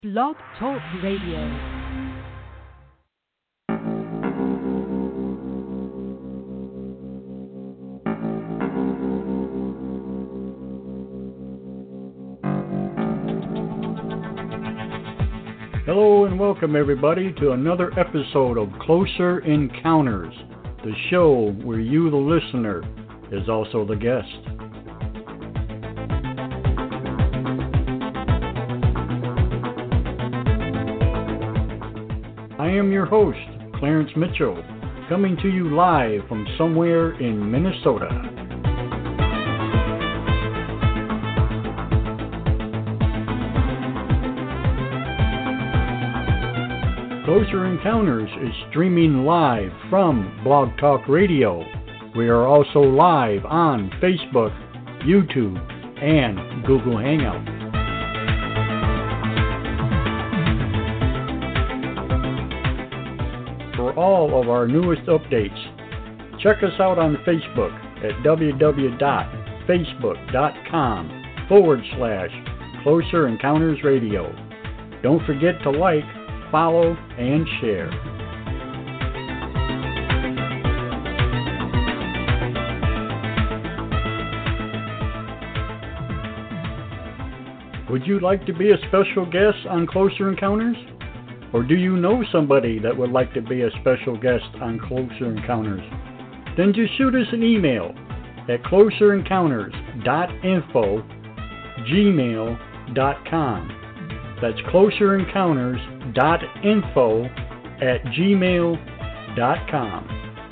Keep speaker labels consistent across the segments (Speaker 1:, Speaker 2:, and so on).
Speaker 1: Blog Talk Radio.
Speaker 2: Hello and welcome everybody to another episode of Closer Encounters, the show where you, the listener, is also the guest. I am your host, Clarence Mitchell, coming to you live from somewhere in Minnesota. Closer Encounters is streaming live from Blog Talk Radio. We are also live on Facebook, YouTube, and Google Hangout. For all of our newest updates, check us out on Facebook at www.facebook.com/Closer Encounters Radio. Don't forget to like, follow, and share. Would you like to be a special guest on Closer Encounters? Or do you know somebody that would like to be a special guest on Closer Encounters? Then just shoot us an email at closerencounters.info@gmail.com. That's closerencounters.info@gmail.com.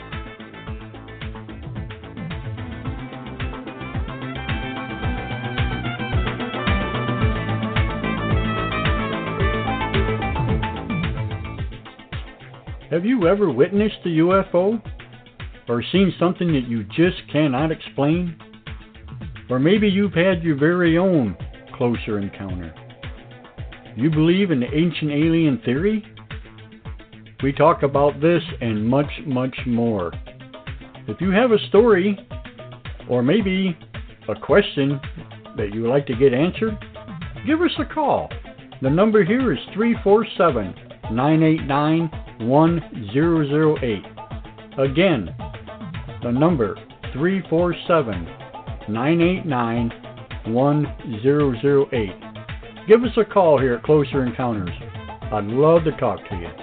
Speaker 2: Have you ever witnessed a UFO? Or seen something that you just cannot explain? Or maybe you've had your very own closer encounter. You believe in the ancient alien theory? We talk about this and much, much more. If you have a story, or maybe a question that you would like to get answered, give us a call. The number here is 347-989-1008. Again, the number 347-989-1008. Give us a call here at Closer Encounters. I'd love to talk to you.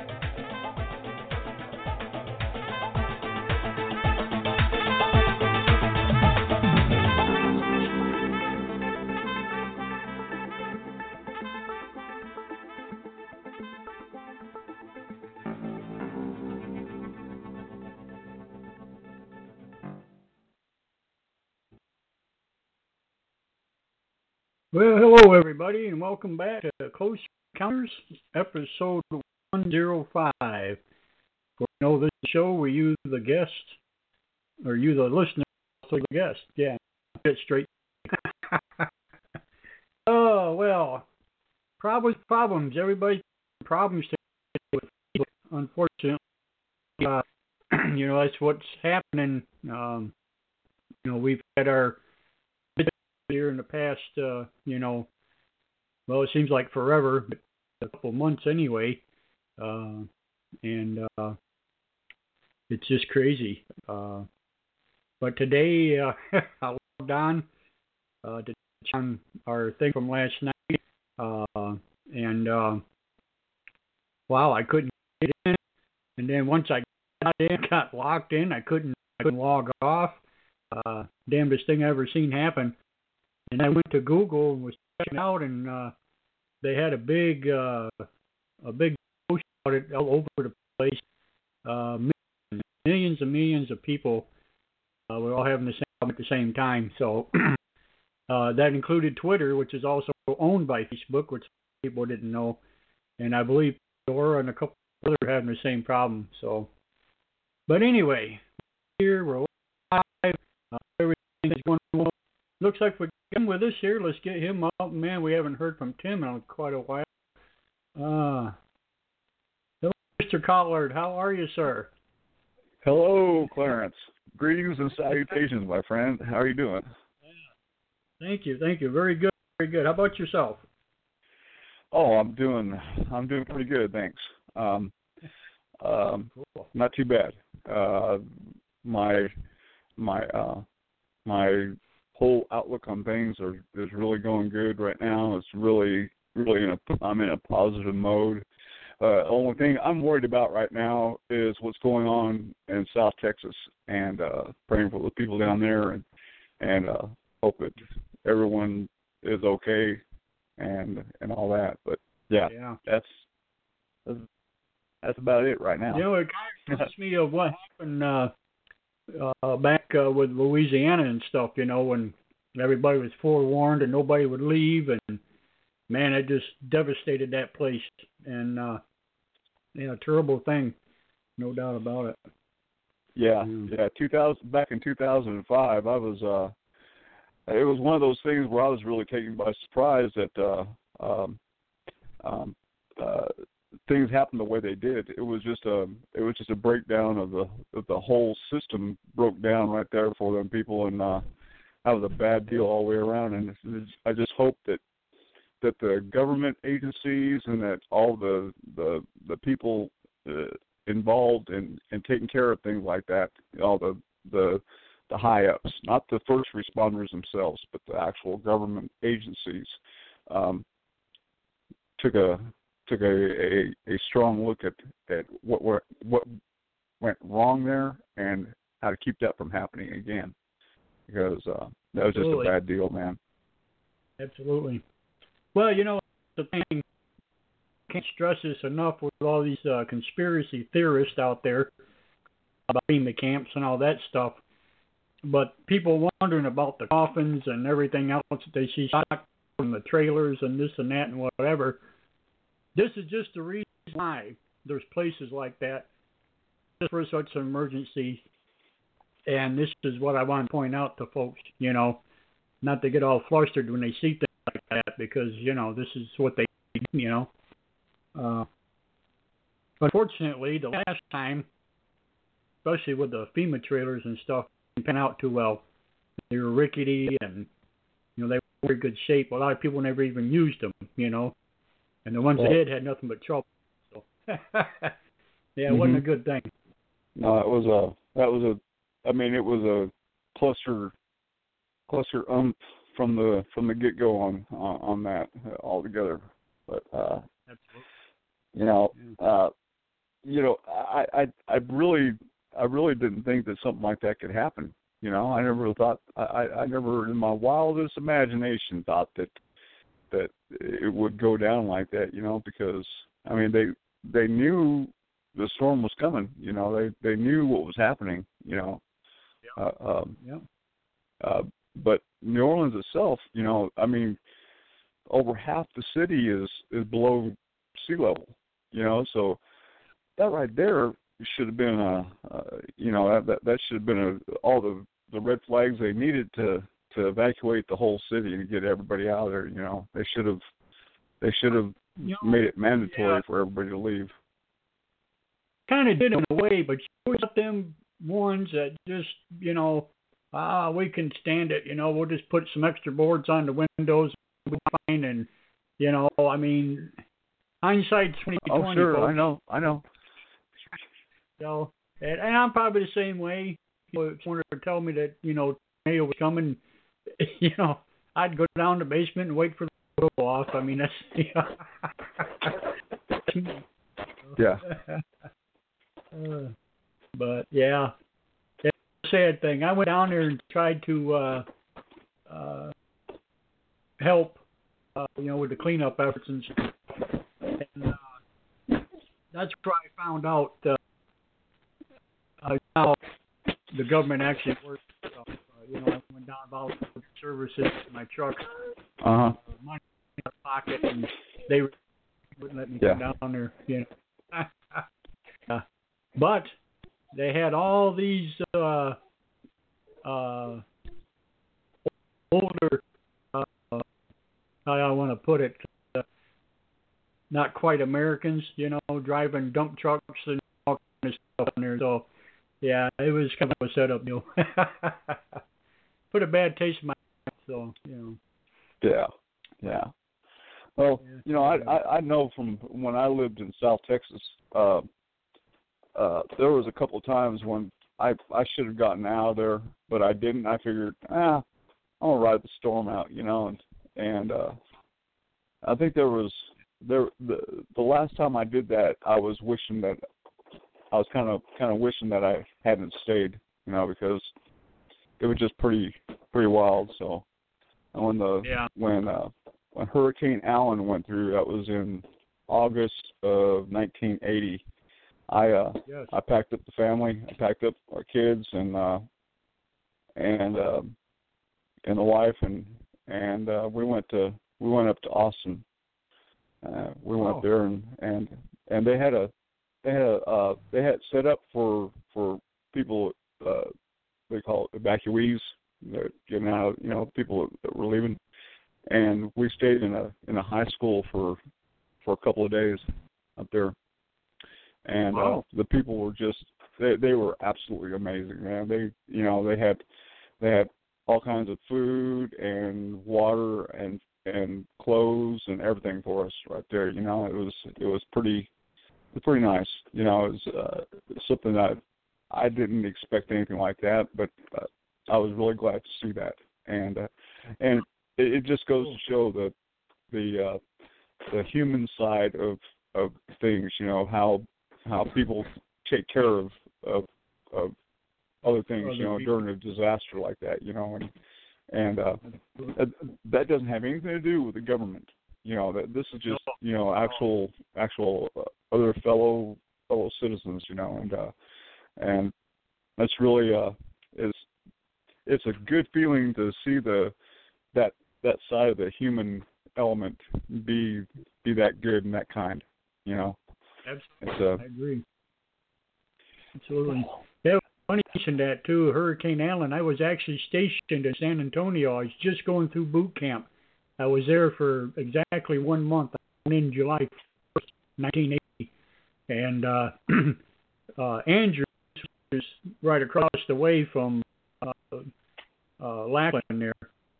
Speaker 2: Well, hello everybody, and welcome back to Closer Encounters, episode 105. For this show where you, the guest, or you, the listener, also the guest. Yeah, get straight. Oh well, problems. Everybody's problems today with Facebook, unfortunately. That's what's happening. We've had our here in the past, well, it seems like forever, but a couple months anyway, and it's just crazy. But today, I logged on to check on our thing from last night, and wow, I couldn't get in, and then once I got locked in, I couldn't log off. Damnedest thing I ever seen happen. And I went to Google and was checking out, and they had a big post about it all over the place. Millions and millions of people were all having the same problem at the same time. So that included Twitter, which is also owned by Facebook, which people didn't know. And I believe Dora and a couple others are having the same problem. So, but anyway, here we're live. Everything is going well. Looks like we're getting with us here. Let's get him up. Man, we haven't heard from Tim in quite a while. Hello, Mr. Collard. How are you, sir?
Speaker 3: Hello, Clarence. Greetings and salutations, my friend. How are you doing?
Speaker 2: Thank you. Very good. How about yourself?
Speaker 3: Oh, I'm doing pretty good, thanks.
Speaker 2: Cool.
Speaker 3: Not too bad. My my whole outlook on things is really going good right now. It's really I'm in a positive mode. Only thing I'm worried about right now is what's going on in South Texas, and praying for the people down there, and hope that everyone is okay and all that. But yeah. That's about it right now.
Speaker 2: You know, it kind of reminds me of what happened back with Louisiana and stuff. You know, when everybody was forewarned and nobody would leave, and man, it just devastated that place. And terrible thing, no doubt about it.
Speaker 3: Yeah. 2000 back in 2005, I was. It was one of those things where I was really taken by surprise that things happened the way they did. It was just a breakdown of the whole system broke down right there for them people, and that was a bad deal all the way around. And I just hope that the government agencies and that all the people involved in taking care of things like that, all the high ups, not the first responders themselves, but the actual government agencies, took a strong look at what went wrong there and how to keep that from happening again, because that was just a bad deal, man.
Speaker 2: Absolutely. Well, you know, the thing, can't stress this enough with all these conspiracy theorists out there about FEMA camps and all that stuff. But people wondering about the coffins and everything else that they see stocked in the trailers and this and that and whatever. This is just the reason why there's places like that, just for such an emergency. And this is what I want to point out to folks, you know, not to get all flustered when they see things like that, because, you know, this is what they need, you know. Unfortunately, the last time, especially with the FEMA trailers and stuff, didn't pan out too well. They were rickety and, you know, they were in very good shape. A lot of people never even used them, you know. And the ones that did had nothing but trouble. So, yeah, it wasn't a good thing.
Speaker 3: No, it was it was a cluster from the get go on that altogether. But I really didn't think that something like that could happen. You know, I never thought I never in my wildest imagination thought that it would go down like that, you know, because I mean they knew the storm was coming, you know, they knew what was happening, you know. But New Orleans itself, you know, I mean, over half the city is below sea level, you know, so that right there should have been that should have been all the red flags they needed to evacuate the whole city and get everybody out of there. You know, they should have made it mandatory for everybody to leave.
Speaker 2: Kind of did in a way, but you got them ones that just, you know, we can stand it. You know, we'll just put some extra boards on the windows, we'll be fine. And you know, I mean, hindsight's 20/20.
Speaker 3: Oh, sure, folks. I know.
Speaker 2: So, and I'm probably the same way. If someone were to tell me that, you know, tornado was coming, you know, I'd go down the basement and wait for the to go off. I mean, that's, you know.
Speaker 3: Yeah.
Speaker 2: But yeah, it's a sad thing. I went down there and tried to help, you know, with the cleanup efforts and stuff. And that's where I found out how the government actually works. You know, I went down about services to my truck, money in my pocket, and they wouldn't let me go down there. You know, but they had all these older, how I want to put it, not quite Americans, you know, driving dump trucks and all kind of stuff in there. So, yeah, it was kind of a setup deal. Put a bad taste in my mouth, so, you know.
Speaker 3: Yeah. Well,
Speaker 2: Yeah.
Speaker 3: you know, I know from when I lived in South Texas, there was a couple of times when I should have gotten out of there, but I didn't. I figured, I'm gonna ride the storm out, you know, and I think the last time I did that, I was wishing that I was kind of wishing that I hadn't stayed, you know, because it was just pretty wild. So, and when Hurricane Allen went through, that was in August of 1980. I packed up the family, I packed up our kids and the wife, and we went up to Austin. We went there and they had set up for people, they call it evacuees, that getting out, you know, people that were leaving, and we stayed in a high school for a couple of days up there, and the people were just they were absolutely amazing, man. They had all kinds of food and water and clothes and everything for us right there. You know, it was pretty nice. You know, it was something that I didn't expect anything like that, but I was really glad to see that, and it just goes to show that the human side of things. You know, how people take care of other things. You know, during a disaster like that. You know, and that doesn't have anything to do with the government. You know, that this is just, you know, actual other fellow citizens. You know, and that's really it's a good feeling to see that side of the human element be that good and that kind. You know,
Speaker 2: absolutely. I agree. Absolutely. Yeah, funny you mentioned that too. Hurricane Allen. I was actually stationed in San Antonio. I was just going through boot camp. I was there for exactly 1 month. I went in July 1st, 1980, and Andrews is right across the way from Lackland there.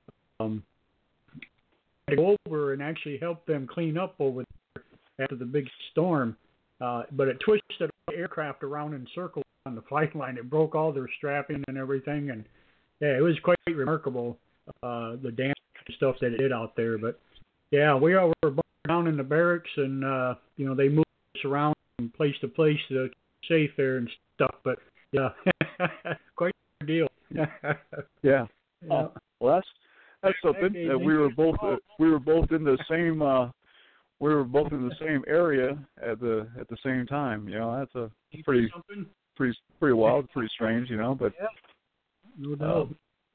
Speaker 2: I had to go over and actually help them clean up over there after the big storm. But it twisted the aircraft around in circles on the flight line. It broke all their strapping and everything. And yeah, it was quite remarkable, the damage and stuff that it did out there. But yeah, we all were down in the barracks, and you know, they moved us around from place to place to keep safe there and stuff. But yeah, quite a deal.
Speaker 3: Yeah. Well, that's something. We were both in the same area at the same time. You know, that's a pretty wild, pretty strange. You know, but
Speaker 2: yeah, no doubt.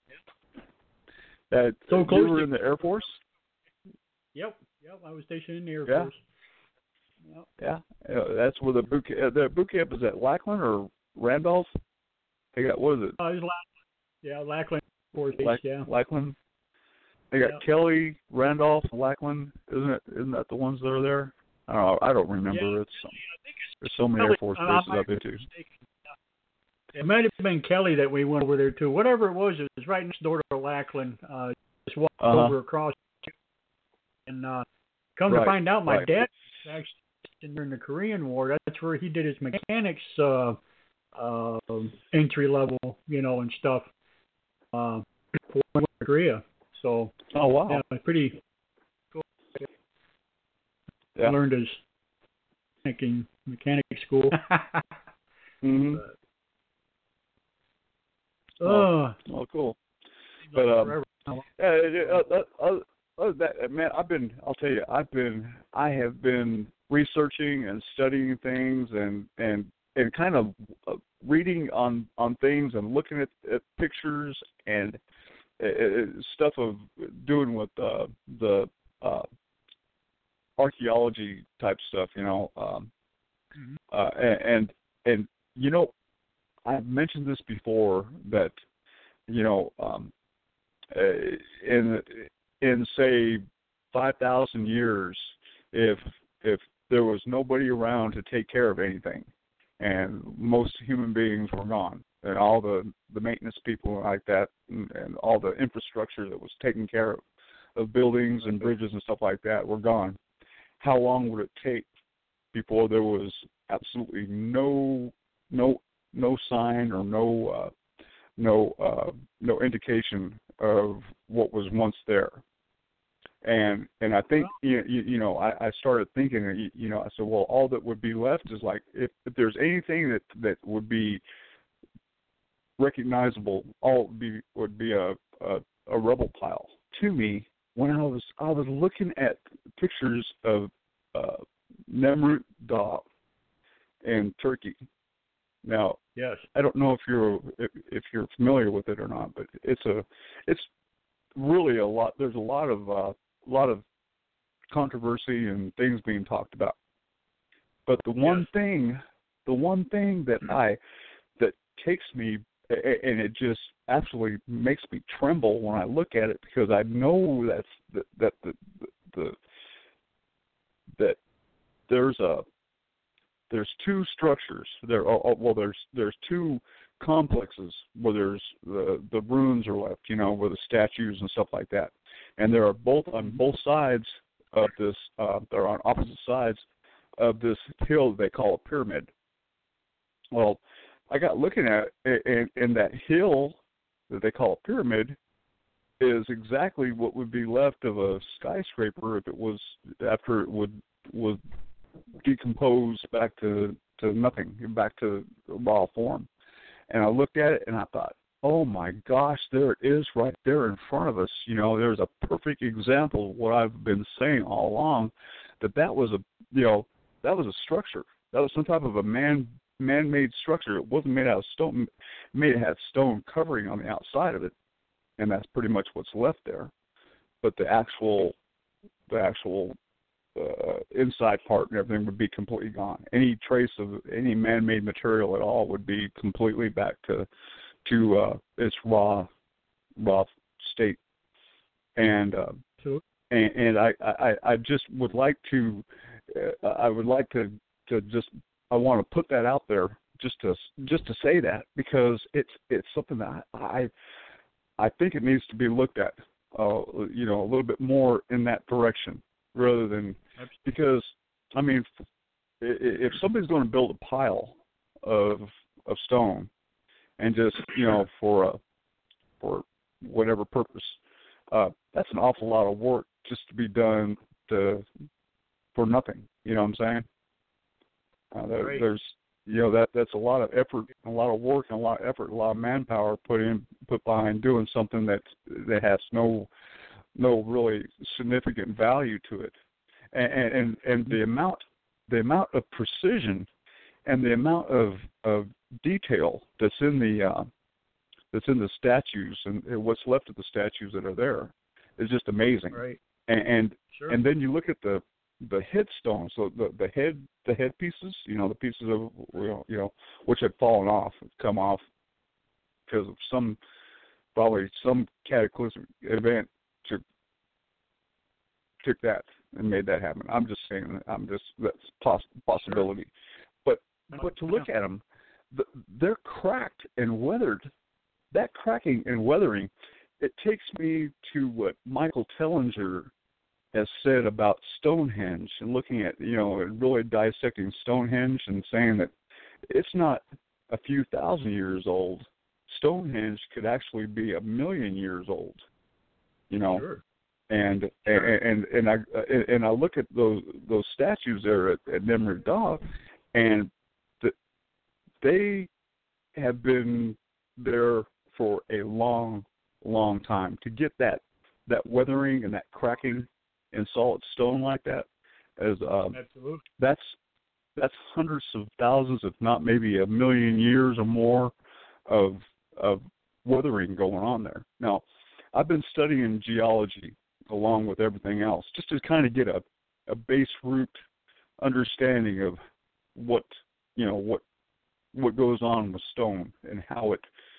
Speaker 3: So close. You were in the Air Force?
Speaker 2: Yep. I was stationed in the Air
Speaker 3: yeah.
Speaker 2: Force. Yep.
Speaker 3: Yeah. That's where the boot camp is at Lackland or Randolph. They got, what is it?
Speaker 2: It was Lackland. Yeah, Lackland Air Force Base. Yeah.
Speaker 3: Lackland. They got Kelly, Randolph, Lackland. Isn't that the ones that are there? I don't remember.
Speaker 2: Yeah,
Speaker 3: There's so many Air Force bases I've been to.
Speaker 2: It might have been Kelly that we went over there to. Whatever it was right next door to Lackland. Just walked over across, and come to find out, my dad was actually during the Korean War. That's where he did his mechanics entry level, you know, and stuff. For Korea. So.
Speaker 3: Oh wow.
Speaker 2: Yeah, pretty cool.
Speaker 3: Yeah.
Speaker 2: I learned his mechanic school.
Speaker 3: Mhm. Oh, cool. But man, I have been researching and studying things and kind of reading on things and looking at pictures and stuff of doing with the archaeology type stuff, you know, and you know, I've mentioned this before that, you know, in say 5,000 years, if there was nobody around to take care of anything, and most human beings were gone, and all the maintenance people like that, and all the infrastructure that was taken care of buildings and bridges and stuff like that were gone, how long would it take before there was absolutely no sign or no indication of what was once there? And I think I started thinking, I said, well, all that would be left is like if there's anything that would be recognizable, all would be a rubble pile to me. When I was looking at pictures of Nemrut Dağ in Turkey. Now,
Speaker 2: yes,
Speaker 3: I don't know if you're familiar with it or not, but it's really a lot. There's a lot of controversy and things being talked about. But the one thing that takes me, and it just absolutely makes me tremble when I look at it, because I know that there's two structures there. There's two complexes where there's the ruins are left, where the statues and stuff like that, and there are both on both sides of this. They're on opposite sides of this hill they call a pyramid. Well, I got looking at it, and that hill that they call a pyramid is exactly what would be left of a skyscraper if it was after it would decompose back to nothing, back to raw form. And I looked at it and I thought, oh my gosh, there it is right there in front of us. There's a perfect example of what I've been saying all along, that was a structure. That was some type of a man-made structure. It wasn't made out of stone. It had stone covering on the outside of it, and that's pretty much what's left there. But the actual inside part and everything would be completely gone. Any trace of any man-made material at all would be completely back to its raw state. And I just would like to I want to put that out there just to say that, because it's something that I think it needs to be looked at a little bit more in that direction, rather than, because I mean, if somebody's going to build a pile of stone and just for whatever purpose, that's an awful lot of work just to be done for nothing. You know what I'm saying? There's that's a lot of effort, a lot of work, and a lot of effort, a lot of manpower put behind doing something that has no really significant value to it, and the amount of precision and the amount of detail that's in the statues and what's left of the statues that are there is just amazing.
Speaker 2: Right.
Speaker 3: And
Speaker 2: sure.
Speaker 3: And then you look at the headstones, so the head pieces, the pieces of which had fallen off, come off because of probably some cataclysmic event took that and made that happen. I'm just saying, that's possibility. But to look at them, they're cracked and weathered. That cracking and weathering, it takes me to what Michael Tellinger has said about Stonehenge, and looking at, really dissecting Stonehenge and saying that it's not a few thousand years old. Stonehenge could actually be 1,000,000 years old.
Speaker 2: Sure.
Speaker 3: And I look at those statues there at Nemrut Dağ, and they have been there for a long, long time. To get that weathering and that cracking in solid stone like that,
Speaker 2: absolutely,
Speaker 3: that's hundreds of thousands, if not maybe 1,000,000 years or more of weathering going on there. Now, I've been studying geology along with everything else, just to kind of get a base root understanding of what goes on with stone and how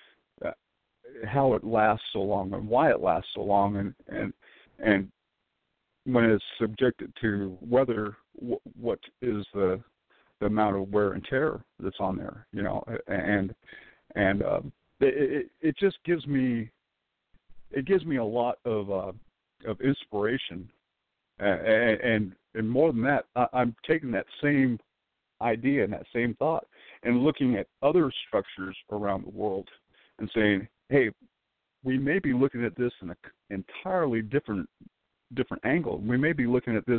Speaker 3: it lasts so long and why it lasts so long, and when it's subjected to weather, what is the amount of wear and tear that's on there, and it just gives me a lot of of inspiration, and more than that, I'm taking that same idea and that same thought and looking at other structures around the world and saying, hey, we may be looking at this in an entirely different angle. We may be looking at this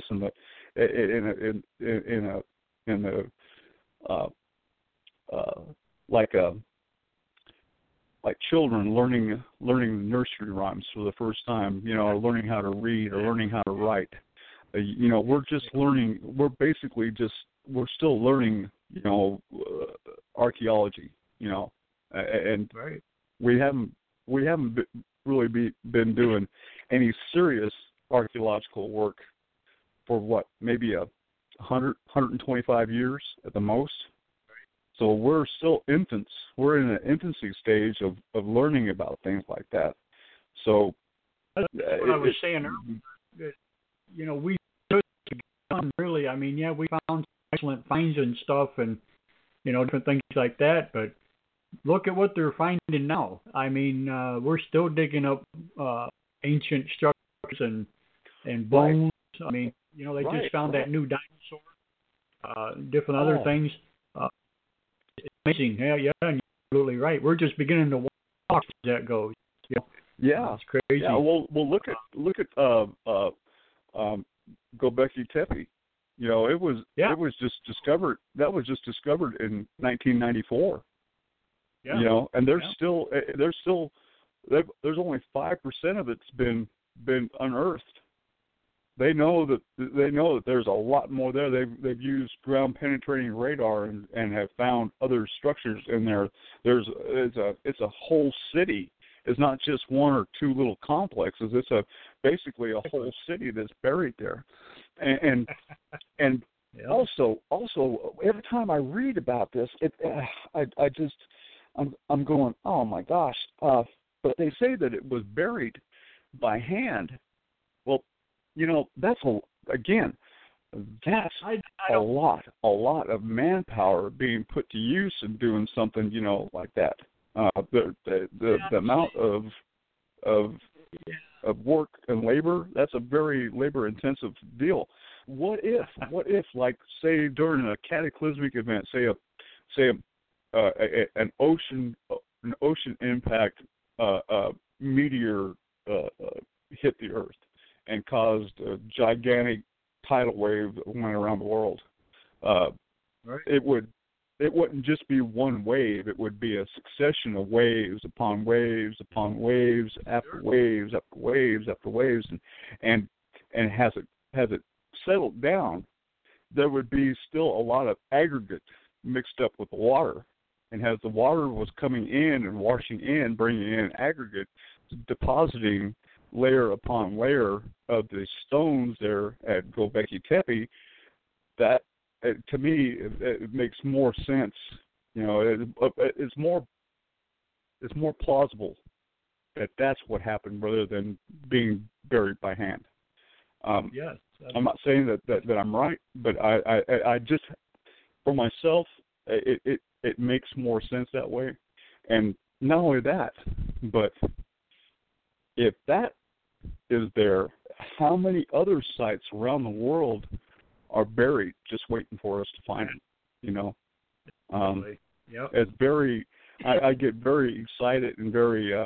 Speaker 3: like children learning nursery rhymes for the first time, or learning how to read or learning how to write. We're just learning. We're still learning, archaeology, and
Speaker 2: right.
Speaker 3: we haven't really been doing any serious archaeological work for what, maybe 125 years at the most. So we're still infants. We're in an infancy stage of learning about things like that. So
Speaker 2: that's what I was saying earlier. We should get on, really. I mean, yeah, we found excellent finds and stuff, and different things like that. But look at what they're finding now. I mean, we're still digging up ancient structures and bones. Right. I mean, they just found that new dinosaur, different other things. It's amazing. Yeah, and you're absolutely right. We're just beginning to watch as that goes.
Speaker 3: Yeah,
Speaker 2: it's crazy.
Speaker 3: Yeah, well, look at Göbekli Tepe. It was just discovered. That was just discovered in 1994. Yeah. And there's only 5% of it's been unearthed. They know that there's a lot more there. They've used ground penetrating radar and have found other structures in there. It's a whole city. It's not just one or two little complexes. It's basically a whole city that's buried there. And yeah. also every time I read about this, I'm going, oh my gosh. But they say that it was buried by hand. Well, that's a lot of manpower being put to use in doing something, like that. The amount of work and labor, that's a very labor intensive deal. What if like, say, during a cataclysmic event, an ocean impact meteor hit the Earth and caused a gigantic tidal wave that went around the world. Right. It wouldn't just be one wave. It would be a succession of waves upon waves upon waves after waves after waves after waves, and has it settled down, there would be still a lot of aggregate mixed up with the water. And as the water was coming in and washing in, bringing in aggregate, depositing layer upon layer of the stones there at Göbekli Tepe, that, to me, it makes more sense. It's more plausible that that's what happened rather than being buried by hand.
Speaker 2: Yes.
Speaker 3: I'm not saying that I'm right, but I just, for myself, it makes more sense that way. And not only that, but if that is there, how many other sites around the world are buried just waiting for us to find them?
Speaker 2: Yep.
Speaker 3: It's very, I get very excited and very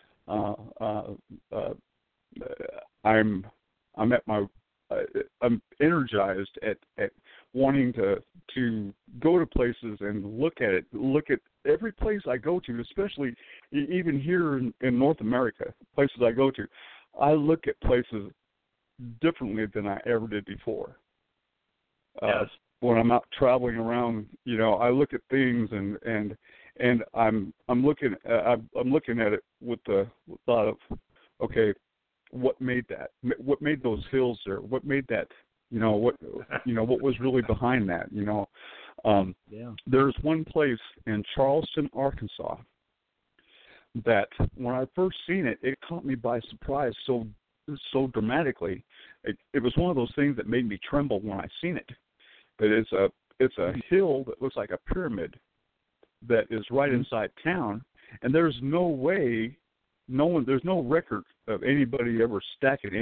Speaker 3: I'm energized at wanting to go to places and look at every place I go to, especially even here in North America, places I go to. I look at places differently than I ever did before.
Speaker 2: Yes.
Speaker 3: When I'm out traveling around, I look at things and I'm looking at it with the thought of, okay, what made that? What made those hills there? What made that? What was really behind that? There's one place in Charleston, Arkansas, that when I first seen it, it caught me by surprise so dramatically. It was one of those things that made me tremble when I seen it. But it's a hill that looks like a pyramid that is right inside town, and there's no way there's no record of anybody ever stacking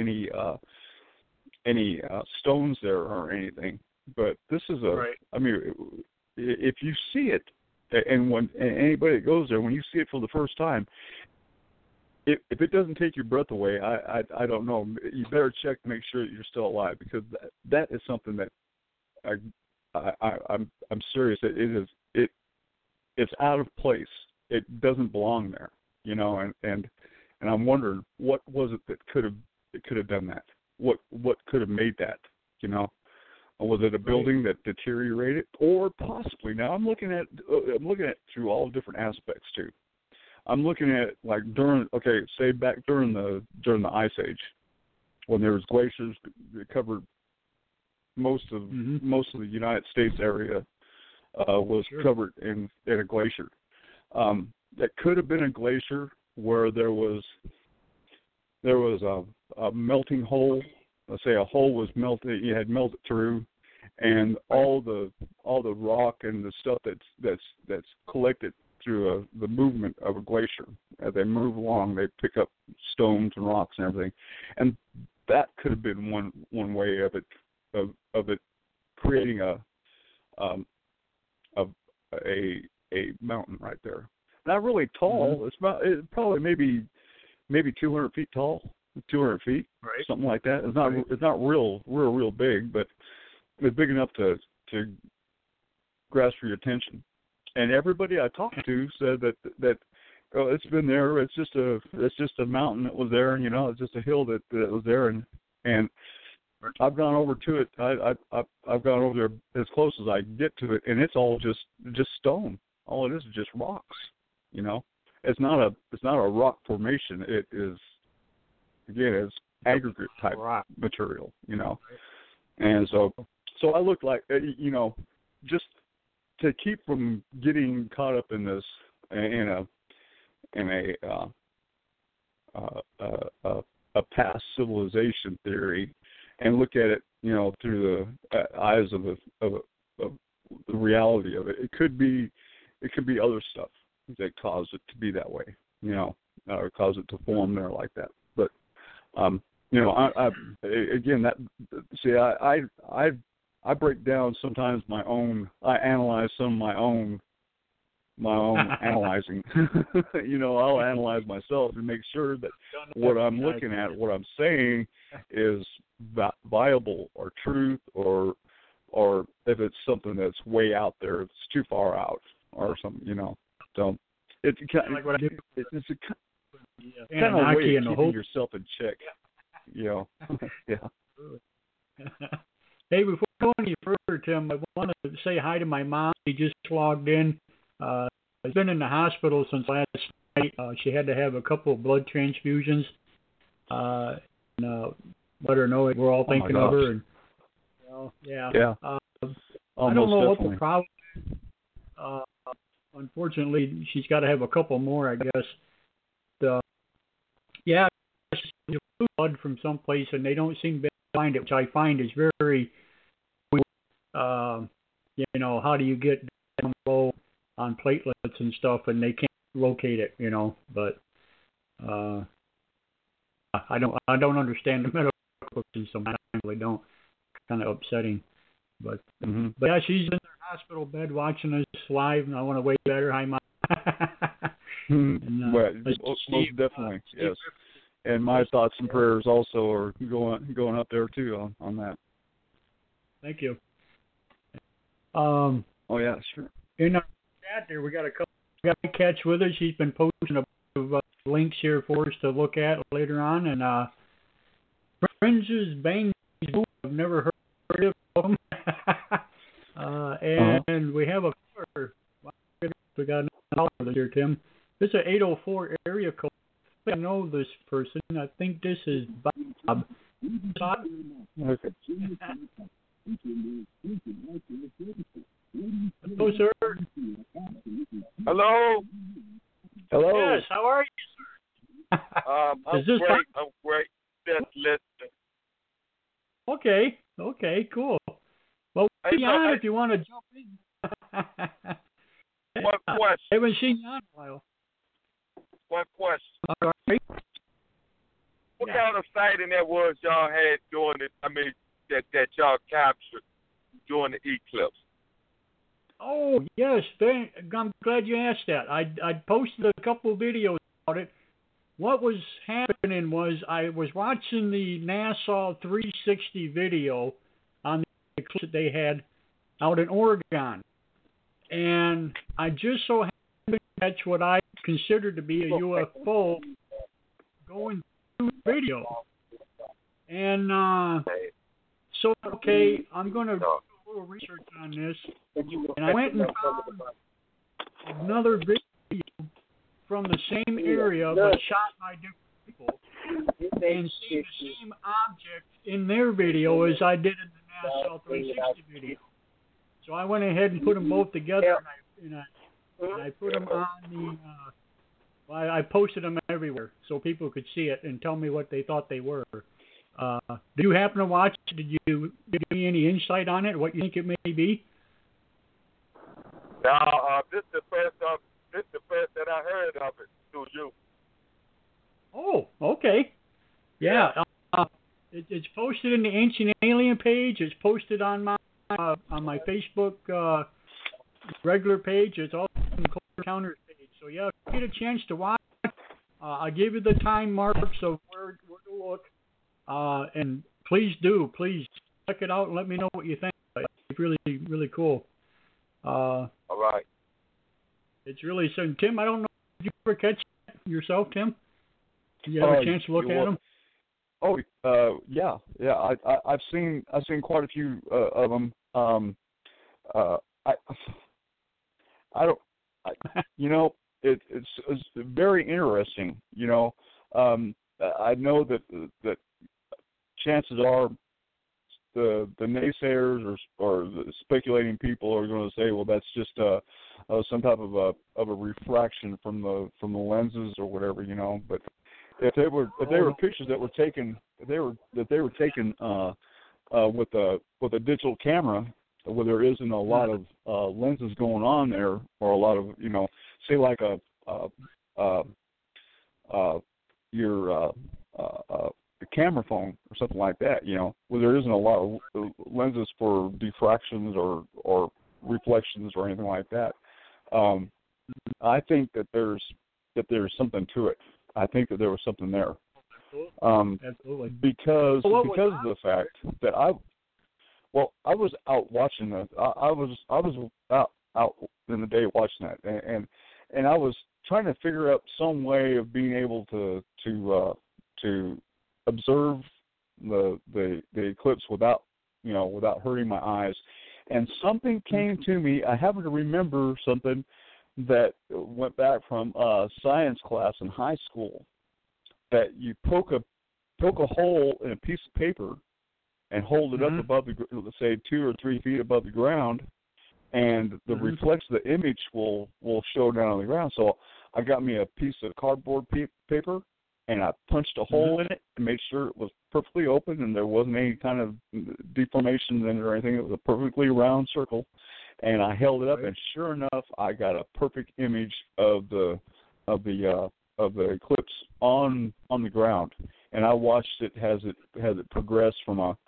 Speaker 3: any stones there or anything. But this is
Speaker 2: right.
Speaker 3: I mean, if you see it, and when anybody that goes there, when you see it for the first time, if it doesn't take your breath away, I don't know. You better check to make sure that you're still alive, because that is something that I'm serious. It's out of place. It doesn't belong there, you know. And I'm wondering what was it that could have done that. What could have made that, you know? Was it a building that deteriorated, or possibly? Now I'm looking at through all different aspects too. I'm looking at like say back during the Ice Age, when there was glaciers that covered most of the United States area was covered in a glacier. That could have been a glacier where there was a melting hole. Let's say a hole was melted, you had melted through, and all the rock and the stuff that's collected through the movement of a glacier. As they move along, they pick up stones and rocks and everything, and that could have been one way of it creating a mountain right there. Not really tall. It's probably maybe 200 feet tall. 200 feet,
Speaker 2: right.
Speaker 3: Something like that. It's not real big, but it's big enough to grasp your attention. And everybody I talked to said that it's been there. It's just a mountain that was there, and you know, it's just a hill that was there, and I've gone over to it. I've gone over there as close as I can get to it, and it's all just stone. All it is just rocks. You know, it's not a rock formation. It is. Again, it's aggregate type material, you know, and so I look like, you know, just to keep from getting caught up in this in a past civilization theory, and look at it, you know, through the eyes of the reality of it. It could be other stuff that caused it to be that way, you know, or cause it to form there like that, but. You know, I break down sometimes my own. I analyze some of my own analyzing. You know, I'll analyze myself and make sure that what I'm looking at, what I'm saying, is viable or truth, or if it's something that's way out there, it's too far out or something. You know, so it's a kind of way of keeping yourself in check. You know, yeah.
Speaker 2: Hey, before going any further, Tim, I want to say hi to my mom. She just logged in. She's been in the hospital since last night. She had to have a couple of blood transfusions. And let her know we're all thinking of her. And, yeah. I don't know what the problem is. Unfortunately, she's got to have a couple more, I guess. Yeah, she's blood from someplace, and they don't seem to find it, which I find is very weird. You know, how do you get down low on platelets and stuff, and they can't locate it, you know? But I don't understand the medical system. Sometimes I really don't. Kind of upsetting. But but yeah, she's in her hospital bed watching us live, and I want to wave at her. Hi, Mom. And,
Speaker 3: well, most definitely, yes. And my thoughts and prayers also are going up there too on that.
Speaker 2: Thank you.
Speaker 3: Oh yeah, sure.
Speaker 2: In our chat there, we got a couple. We got a catch with her. She's been posting a bunch of links here for us to look at later on. And Fringes Bang, I've never heard of them. And we have a caller. We got another caller here, Tim. This is an 804 area code. I know this person. I think this is Bob. Bob?
Speaker 3: Okay.
Speaker 2: Hello, sir.
Speaker 4: Hello.
Speaker 2: Hello. Yes, how are you, sir?
Speaker 4: I'm great. I'm great. Just listening.
Speaker 2: Okay, cool. Well, we'll be on if you want to jump in.
Speaker 4: What question?
Speaker 2: I haven't seen you on a while.
Speaker 4: One question.
Speaker 2: All right.
Speaker 4: What kind of sighting that was y'all had during it? I mean, that y'all captured during the eclipse?
Speaker 2: Oh, yes. I'm glad you asked that. I posted a couple of videos about it. What was happening was I was watching the NASA 360 video on the eclipse that they had out in Oregon. And I just so happened to catch what I considered to be a UFO going through the video. And so, okay, I'm going to do a little research on this. And I went and found another video from the same area but shot by different people and see the same object in their video as I did in the NASA 360 video. So I went ahead and put them both together and I put them on the I posted them everywhere so people could see it and tell me what they thought they were. Did you happen to watch it? Did you give me any insight on it, what you think it may be?
Speaker 4: No, this is the first that I heard of it through you.
Speaker 2: Oh, okay. Yeah, it's posted in the Ancient Alien page. It's posted on my Facebook regular page. It's also on the Close Encounters page. So yeah, if you get a chance to watch, I'll give you the time marks of where to look. And please check it out and let me know what you think. It's really, really cool.
Speaker 4: All right.
Speaker 2: It's really so. Tim, I don't know. Did you ever catch it yourself, Tim? Did you have a chance to look at them?
Speaker 3: Oh, yeah. I've seen quite a few of them. It's very interesting. I know that chances are the naysayers or the speculating people are going to say, well, that's just some type of a refraction from the lenses or whatever, But if they were pictures that were taken with a digital camera, where there isn't a lot of lenses going on there, or a lot of say like your camera phone or something like that, where there isn't a lot of lenses for diffractions or reflections or anything like that. I think that there's something to it. I think that there was something there.
Speaker 2: Absolutely.
Speaker 3: Because of the fact that I was out watching that. I was out in the day watching that, and I was trying to figure out some way of being able to observe the eclipse without hurting my eyes. And something came to me. I happen to remember something that went back from science class in high school, that you poke a hole in a piece of paper and hold it up above let's say 2 or 3 feet above the ground, and the reflection of the image will show down on the ground. So I got me a piece of cardboard paper, and I punched a hole in it and made sure it was perfectly open and there wasn't any kind of deformation in it or anything. It was a perfectly round circle, and I held it up, and sure enough, I got a perfect image of the eclipse on the ground. And I watched it as it progressed from a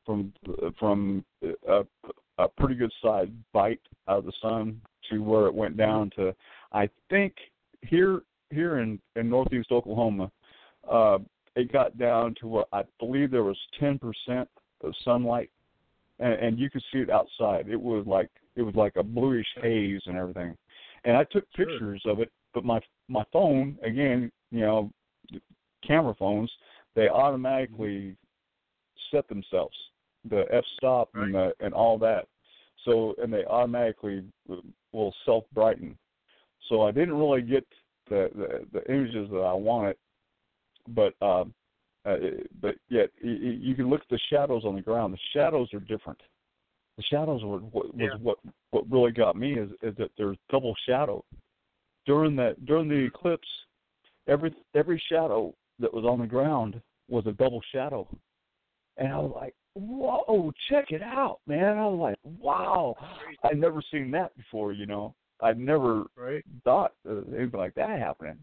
Speaker 3: pretty good sized bite out of the sun to where it went down to, I think here in northeast Oklahoma, it got down to what I believe there was 10% of sunlight, and you could see it outside. It was like a bluish haze and everything. And I took pictures of it, but my phone, again, camera phones, they automatically set themselves, the f-stop and all that. So, and they automatically will self-brighten. So I didn't really get the images that I wanted, but yet you can look at the shadows on the ground. The shadows are different. The shadows was what really got me is that there's double shadow during the eclipse. Every shadow that was on the ground was a double shadow, and I was like, "Whoa, check it out, man!" I was like, "Wow, I'd never seen that before." I'd never thought anything like that happening.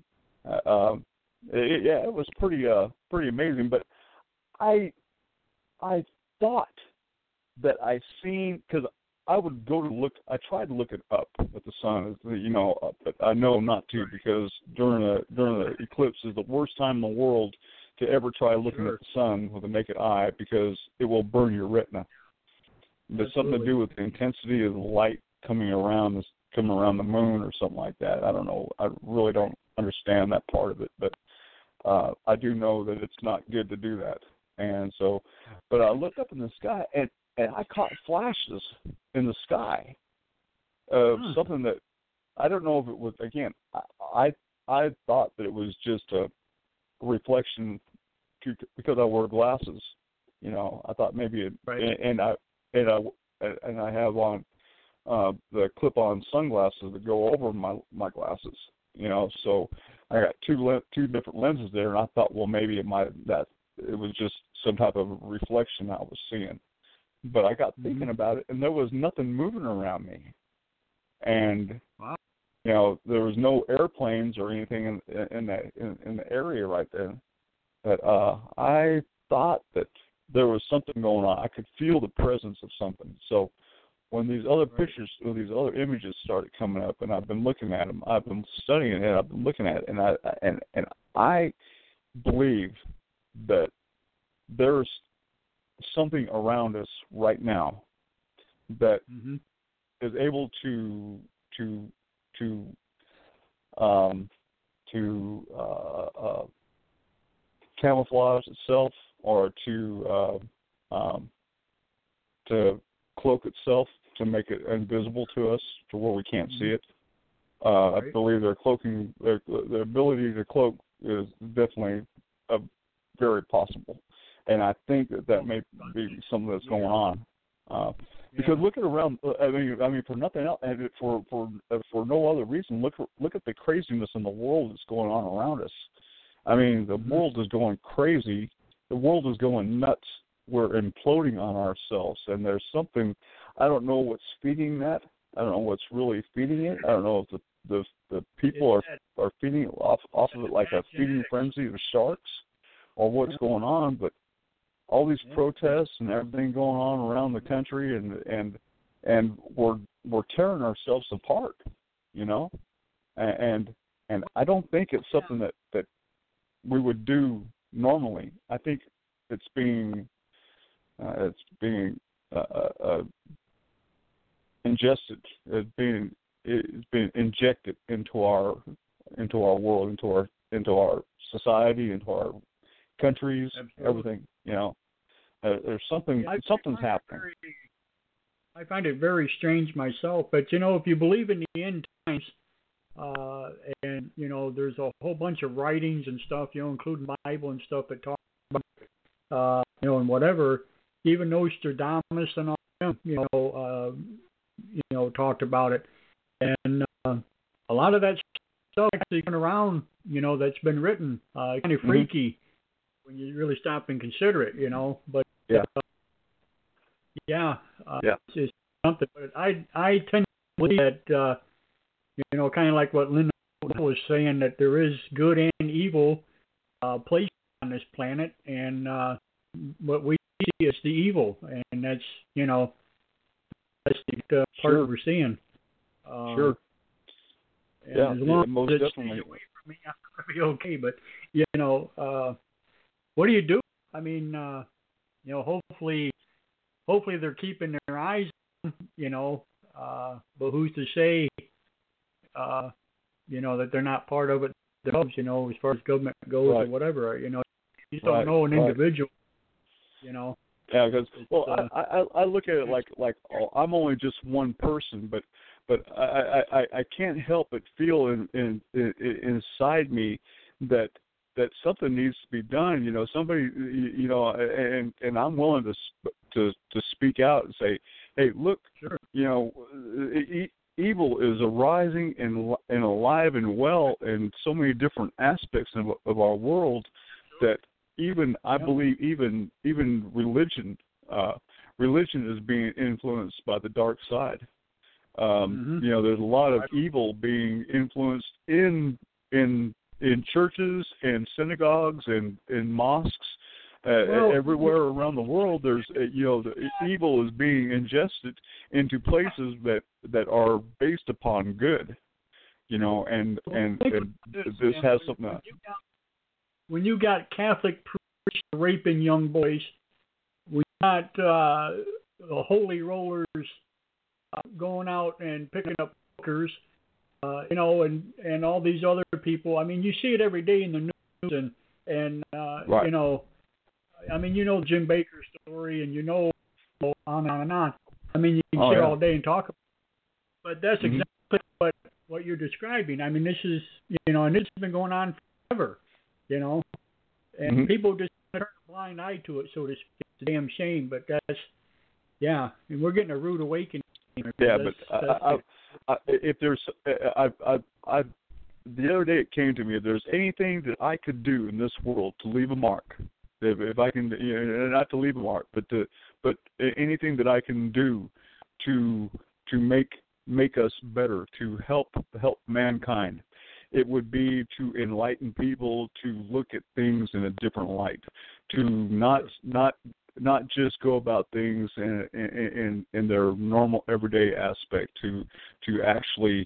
Speaker 3: It was pretty amazing. But I thought that I seen, because I would go to look. I tried to look it up at the sun, but I know not to, because during the eclipse is the worst time in the world to ever try looking at the sun with a naked eye, because it will burn your retina. There's something to do with the intensity of the light coming around the moon or something like that. I don't know. I really don't understand that part of it, but I do know that it's not good to do that. And so, but I looked up in the sky, and I caught flashes in the sky of something that I don't know if it was. Again, I thought that it was just a reflection because I wear glasses. I thought maybe it, and I have on the clip-on sunglasses that go over my glasses. So I got two different lenses there, and I thought, well, maybe it was just some type of reflection I was seeing. But I got thinking about it, and there was nothing moving around me, and there was no airplanes or anything in the area right there. But I thought that there was something going on. I could feel the presence of something. So when these other pictures or these other images started coming up, and I've been looking at them, I've been studying it, I've been looking at it, and I believe that there's something around us right now that is able to camouflage itself, or to cloak itself, to make it invisible to us, to where we can't see it. I believe their ability to cloak is definitely very possible. And I think that may be something that's going on, because looking around, I mean, for nothing else, and for no other reason, look at the craziness in the world that's going on around us. I mean, the world is going crazy. The world is going nuts. We're imploding on ourselves, and there's something. I don't know what's feeding that. I don't know what's really feeding it. I don't know if the people are feeding it off of it like a feeding frenzy of sharks, or what's going on, but all these protests and everything going on around the country, and we're tearing ourselves apart, and I don't think it's something that we would do normally. I think it's being ingested, it's being injected into our world, into our society, into our countries. Absolutely. Everything, there's something's happening.
Speaker 2: I find it very strange myself, but if you believe in the end times, and there's a whole bunch of writings and stuff, including Bible and stuff that talk about, and whatever. Even Nostradamus and all them, talked about it, and a lot of that stuff actually going around, that's been written, kind of freaky when you really stop and consider it, But it's something. But I tend to believe that, kind of like what Linda was saying, that there is good and evil placed on this planet, and what we see is the evil, and that's that's the part we're seeing.
Speaker 3: Sure.
Speaker 2: And as long
Speaker 3: most
Speaker 2: as it
Speaker 3: definitely.
Speaker 2: stays away from me, I'll be okay. But what do you do? I mean, hopefully they're keeping their eyes on, but who's to say, that they're not part of it themselves, as far as government goes or whatever, you just don't know an individual,
Speaker 3: Yeah, because I look at it like I'm only just one person, but I can't help but feel inside me that something needs to be done. Somebody, and I'm willing to speak out and say, hey, look, evil is arising and alive and well in so many different aspects of our world that I believe even religion is being influenced by the dark side. There's a lot of evil being influenced in in churches and synagogues and in mosques. Everywhere around the world, there's the evil is being ingested into places that are based upon good, and this has something.
Speaker 2: When you got Catholic priests raping young boys, we got the holy rollers going out and picking up hookers, and all these other people. I mean, you see it every day in the news, and
Speaker 3: right.
Speaker 2: I mean, the Jim Baker story, and on and on. I mean, you can sit all day and talk about it. But that's exactly what you're describing. I mean, this is, and this has been going on forever, and people just turn a blind eye to it, so to speak. It's a damn shame, but that's, and we're getting a rude awakening.
Speaker 3: Yeah, but if there's, the other day it came to me, if there's anything that I could do in this world to leave a mark, if I can, not to leave a mark, but anything that I can do to make us better, to help mankind, it would be to enlighten people to look at things in a different light, to not just go about things in their normal everyday aspect, to actually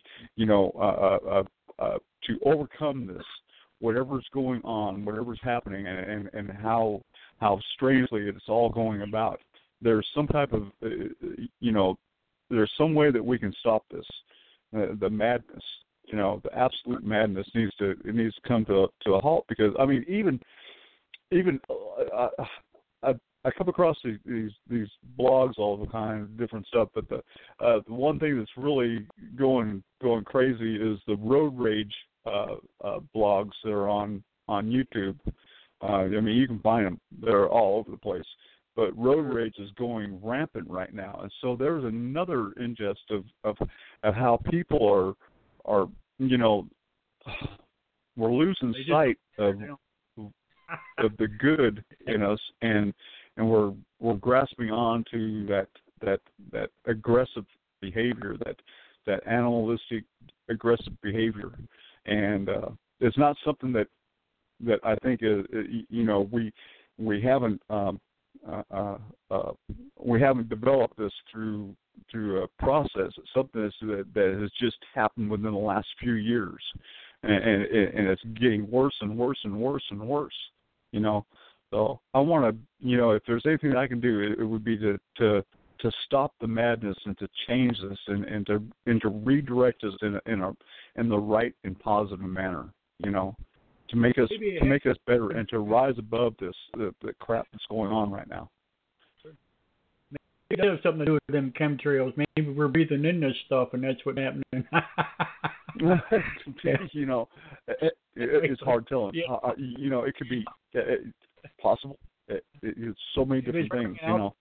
Speaker 3: to overcome this. Whatever's going on, whatever's happening, and how strangely it's all going about, there's some type of, there's some way that we can stop this. The madness, the absolute madness needs to come to a halt, because I mean, even I come across these blogs all the time, different stuff, but the one thing that's really going crazy is the road rage blogs that are on YouTube. I mean, you can find them; they're all over the place. But road rage is going rampant right now, and so there's another ingest of how people are we're losing sight of the good in us, and we're grasping on to that aggressive behavior, that animalistic aggressive behavior. And it's not something that I think is, we haven't developed this through a process. It's something that has just happened within the last few years, and it's getting worse and worse and worse and worse. So I want to, if there's anything that I can do, it would be to stop the madness and to change this and to redirect us in the right and positive manner, to make us better and to rise above the crap that's going on right now.
Speaker 2: It has something to do with them chemtrails. Maybe we're breathing in this stuff, and that's what's happening.
Speaker 3: It's hard telling.
Speaker 2: Yeah.
Speaker 3: It could be possible. It's so many different things.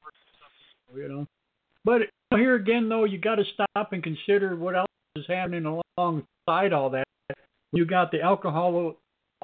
Speaker 2: But here again, though, you got to stop and consider what else is happening alongside all that. You got the alcoholic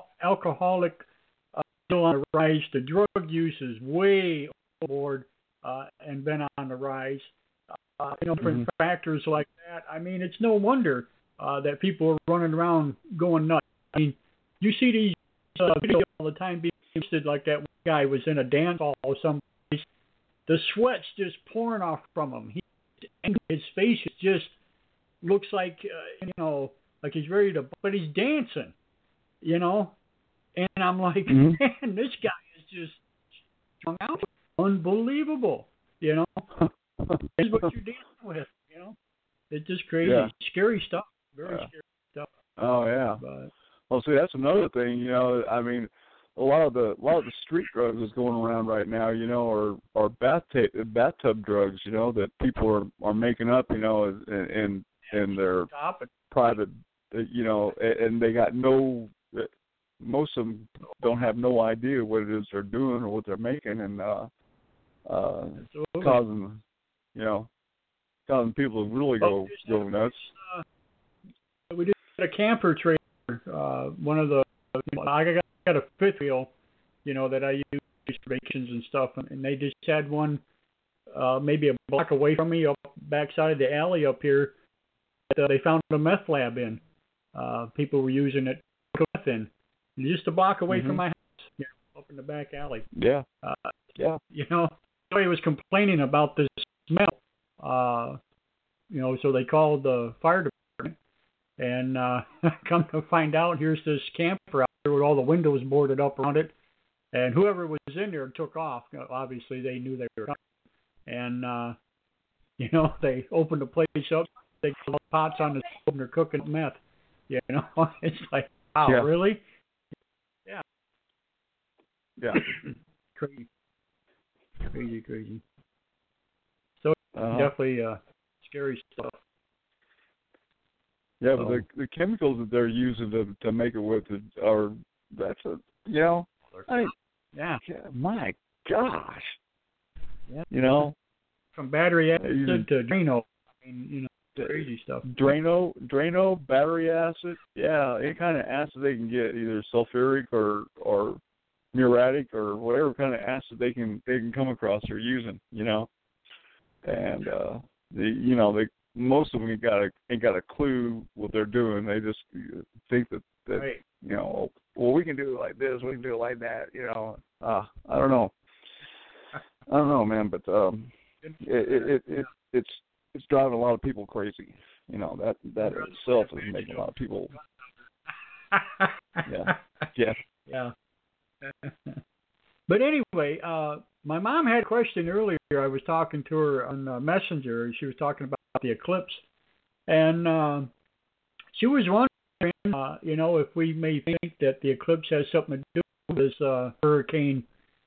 Speaker 2: still on the rise. The drug use is way overboard and been on the rise. Different factors like that. I mean, it's no wonder that people are running around going nuts. I mean, you see these videos all the time being posted, like that one guy was in a dance hall or someplace. The sweat's just pouring off from him. His face just looks like, like he's ready to, but he's dancing, And I'm like, man, this guy is just strung out. Unbelievable, This is what you're dealing with, It's just crazy, scary stuff, very scary stuff.
Speaker 3: Oh yeah.
Speaker 2: But,
Speaker 3: well, see, that's another thing. I mean, a lot of the street drugs that's going around right now, are bathtub drugs, that people are making up, in their private, and they got most of them don't have no idea what it is they're doing or what they're making, and causing people to really go nuts.
Speaker 2: We did a camper trailer. One of the, I got a fifth wheel, that I use for vacations and stuff, and they just had one maybe a block away from me, up backside of the alley up here. That they found a meth lab in. People were using it to cook meth in. just a block away
Speaker 3: Mm-hmm.
Speaker 2: from my house, up in the back alley.
Speaker 3: Yeah. Yeah.
Speaker 2: Somebody was complaining about this smell. So they called the fire department, and come to find out, here's this camper out there with all the windows boarded up around it, and whoever was in there took off. Obviously, they knew they were coming, and they opened the place up. They got pots on the stove and they're cooking meth. It's like, wow,
Speaker 3: Yeah.
Speaker 2: really? Yeah.
Speaker 3: Yeah.
Speaker 2: Crazy. So definitely scary stuff.
Speaker 3: Yeah, but the chemicals that they're using to make it with yeah. My gosh. Yeah.
Speaker 2: From battery acid to Drano. Crazy stuff.
Speaker 3: Drano, battery acid. Yeah, any kind of acid they can get, either sulfuric or muriatic or whatever kind of acid they can come across or using, and they most of them ain't got a clue what they're doing. They just think that
Speaker 2: right.
Speaker 3: Well, we can do it like this, we can do it like that, I don't know, man, but it's driving a lot of people crazy. That itself is making a lot of people.
Speaker 2: Yeah. But anyway, my mom had a question earlier. I was talking to her on Messenger, and she was talking about the eclipse. And she was wondering, if we may think that the eclipse has something to do with this hurricane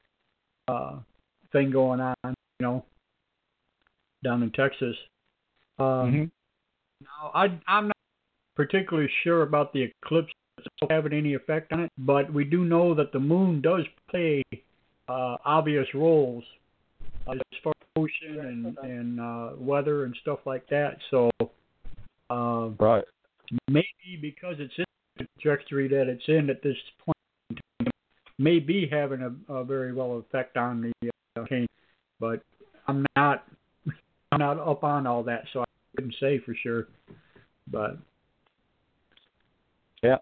Speaker 2: thing going on, down in Texas. Now, I'm not particularly sure about the eclipse having any effect on it, but we do know that the moon does play obvious roles as far as ocean and weather and stuff like that. So,
Speaker 3: right.
Speaker 2: Maybe because it's in the trajectory that it's in at this point in time, may be having a very well effect on the hurricane. But I'm not up on all that, so I couldn't say for sure. But
Speaker 3: yeah.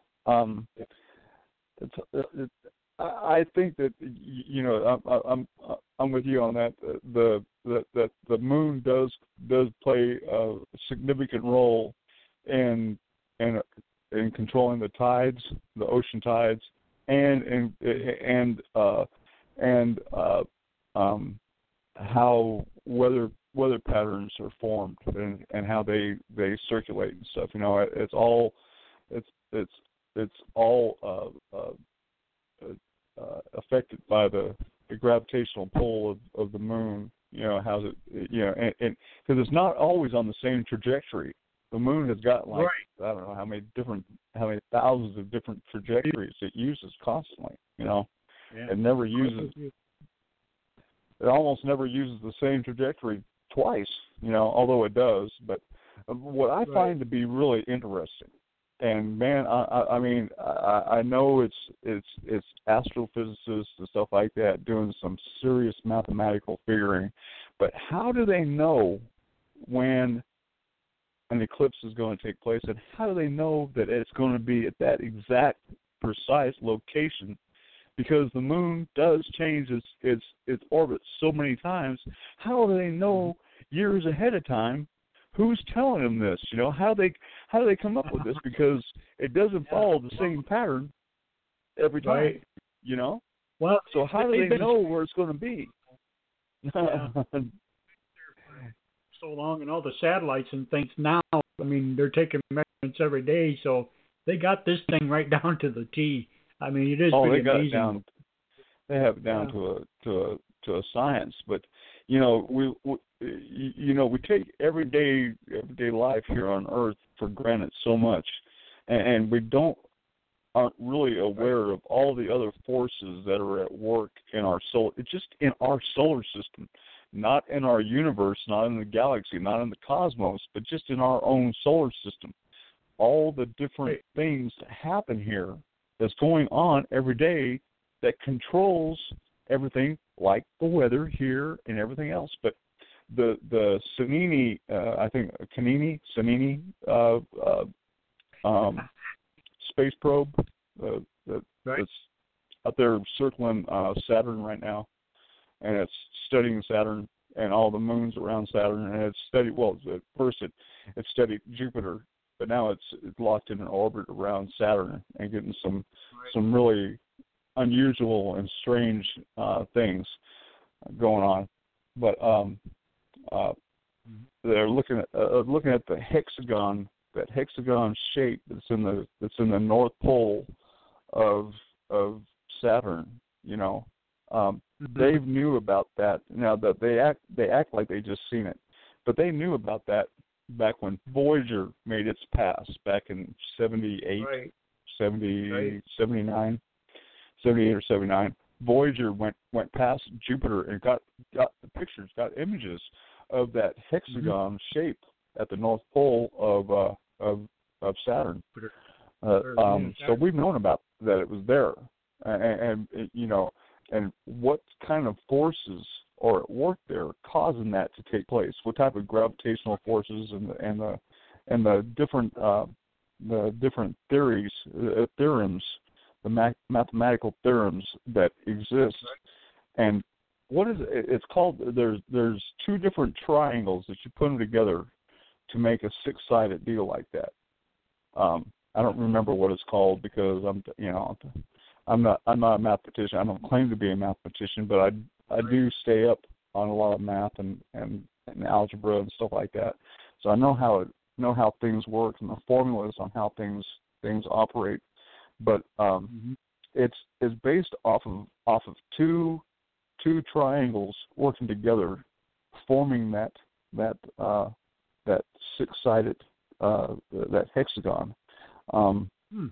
Speaker 3: I think that I'm with you on that. The moon does play a significant role in controlling the tides, the ocean tides, and how weather patterns are formed and how they circulate and stuff. It's all affected by the gravitational pull of the moon. How's it? And because it's not always on the same trajectory. The moon has got I don't know how many thousands of different trajectories it uses constantly. It never uses. It almost never uses the same trajectory twice. Although it does. But what I find to be really interesting. And man, I know it's astrophysicists and stuff like that doing some serious mathematical figuring, but how do they know when an eclipse is going to take place, and how do they know that it's going to be at that exact precise location? Because the moon does change its orbit so many times. How do they know years ahead of time? Who's telling them this? How do they come up with this? Because it doesn't follow the same pattern every time.
Speaker 2: Right. Well,
Speaker 3: so how do they know where it's going to be?
Speaker 2: So long, and all the satellites and things now. They're taking measurements every day, so they got this thing right down to the T. It is pretty
Speaker 3: they got
Speaker 2: amazing.
Speaker 3: it down. They have it down to a science, but we take everyday life here on Earth for granted so much, and we aren't really aware of all the other forces that are at work in our solar system, not in our universe, not in the galaxy, not in the cosmos, but just in our own solar system. All the different things that happen here that's going on every day that controls everything, like the weather here and everything else. But the Canini space probe, that's up there circling Saturn right now, and it's studying Saturn and all the moons around Saturn, and it's studied. Well, at first it studied Jupiter, but now it's locked in an orbit around Saturn and getting some really unusual and strange things going on. But they're looking at the hexagon, that hexagon shape that's in the North Pole of Saturn. You know, they knew about that. Now that they act like they just seen it, but they knew about that back when Voyager made its pass back in 78, 79, 78 or 79. Voyager went past Jupiter and got the pictures, got images of that hexagon shape at the North Pole of Saturn. So we've known about that it was there, and you know, and what kind of forces are at work there causing that to take place? What type of gravitational forces and the different theories, theorems, the mathematical theorems that exist, and what is it? It's called? There's two different triangles that you put them together to make a six-sided deal like that. I don't remember what it's called because I'm not a mathematician. I don't claim to be a mathematician, but I do stay up on a lot of math and algebra and stuff like that. So I know how things work and the formulas on how things operate. But it's based off of two triangles working together, forming that six-sided that hexagon, and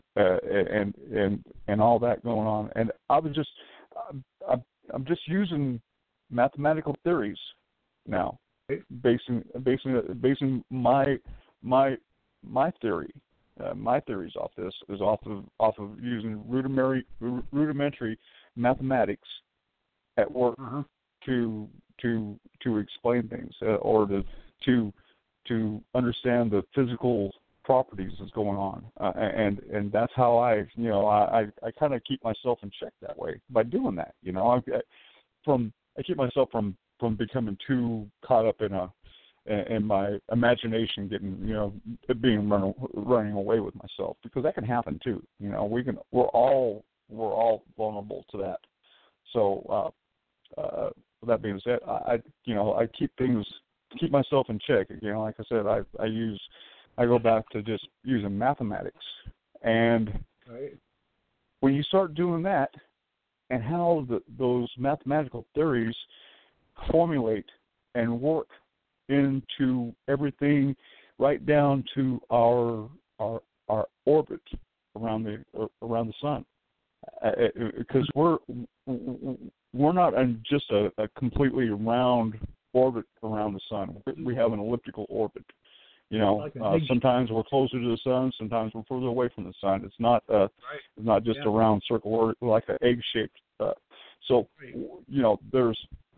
Speaker 3: all that going on. And I'm just using mathematical theories now, basing my theory. My theories off this is off of using rudimentary mathematics at work to explain things or to understand the physical properties that's going on, and that's how I kind of keep myself in check that way by doing that. You know, I keep myself from becoming too caught up in my imagination being running away with myself, because that can happen too. You know, we're all vulnerable to that. So with that being said, I keep myself in check. You know, like I said, I go back to just using mathematics, and when you start doing that, and how those mathematical theories formulate and work into everything, right down to our orbit around the sun, because we're not in just a completely round orbit around the sun. We have an elliptical orbit. You know, sometimes we're closer to the sun, sometimes we're further away from the sun. It's not it's not just a round circle or like an egg-shaped. So you know, there's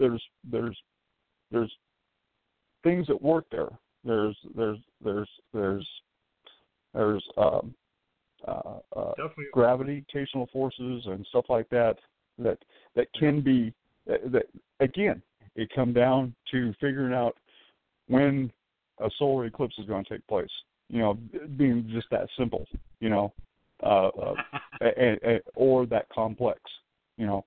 Speaker 3: things that work there. There's gravitational forces and stuff like that can be that again. It come down to figuring out when a solar eclipse is going to take place. You know, being just that simple. You know, or that complex. You know,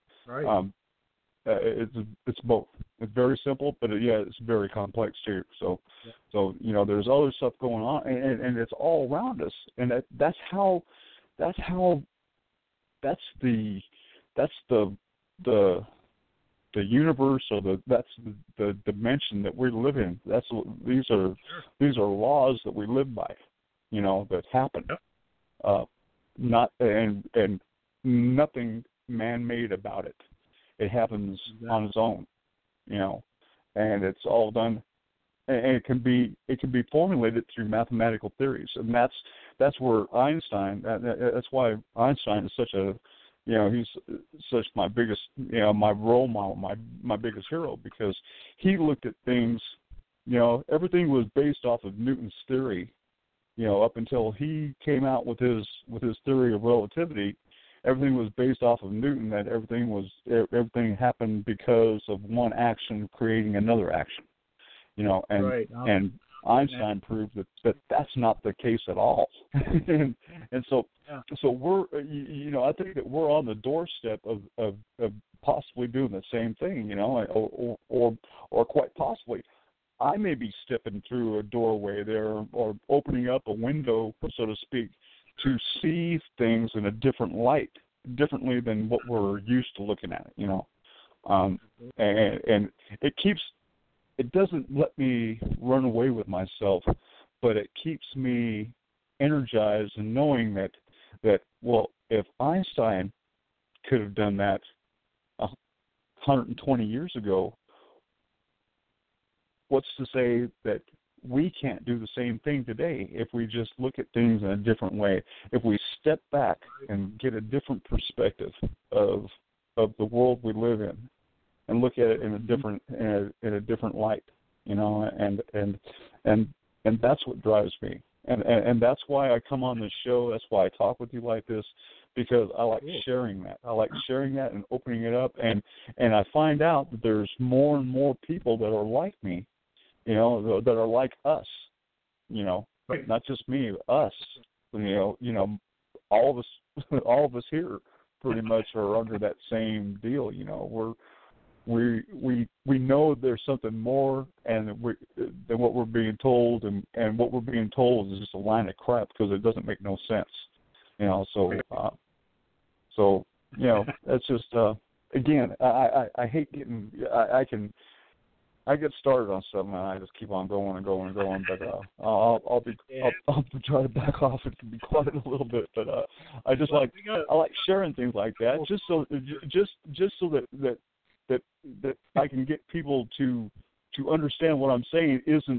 Speaker 3: it's both. It's very simple, but it's very complex too. So you know, there's other stuff going on, and it's all around us, and that's the universe, or that's the dimension that we live in. These are laws that we live by, you know, that happen. Not and nothing man-made about it. It happens on its own, you know, and it's all done. And it can be formulated through mathematical theories, and that's where Einstein. That's why Einstein is such a, you know, he's such my biggest, you know, my role model, my biggest hero, because he looked at things, you know, everything was based off of Newton's theory, you know, up until he came out with his theory of relativity, everything was based off of Newton, that everything happened because of one action creating another action, and
Speaker 2: right.
Speaker 3: and Einstein proved that that's not the case at all. and so we're, I think that we're on the doorstep of possibly doing the same thing, or quite possibly I may be stepping through a doorway there or opening up a window, so to speak, to see things in a different light, differently than what we're used to looking at it, and it doesn't let me run away with myself, but it keeps me energized and knowing that well, if Einstein could have done that 120 years ago, what's to say that we can't do the same thing today if we just look at things in a different way, if we step back and get a different perspective of the world we live in and look at it in a different light, and that's what drives me. And that's why I come on this show. That's why I talk with you like this, because I like sharing that. I like sharing that and opening it up. And I find out that there's more and more people that are like me, that are like us, not just me, us. All of us here pretty much are under that same deal. We know there's something more than what we're being told, and what we're being told is just a line of crap because it doesn't make no sense. That's just again, I hate getting I get started on something and I just keep on going and going and going, but I'll try to back off and be quiet a little bit, but I like sharing things like that just so that I can get people to understand what I'm saying isn't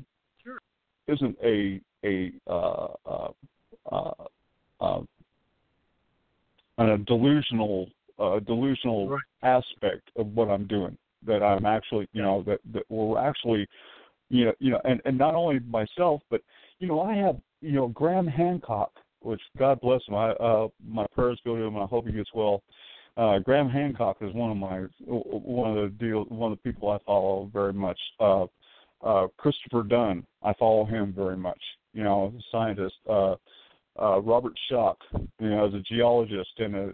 Speaker 3: a delusional right. aspect of what I'm doing. That I'm actually, that we're actually, and not only myself, but I have, Graham Hancock, which God bless him. My prayers go to him. I hope he gets well. Graham Hancock is one of the people I follow very much. Christopher Dunn, I follow him very much. A scientist. Robert Schoch, as a geologist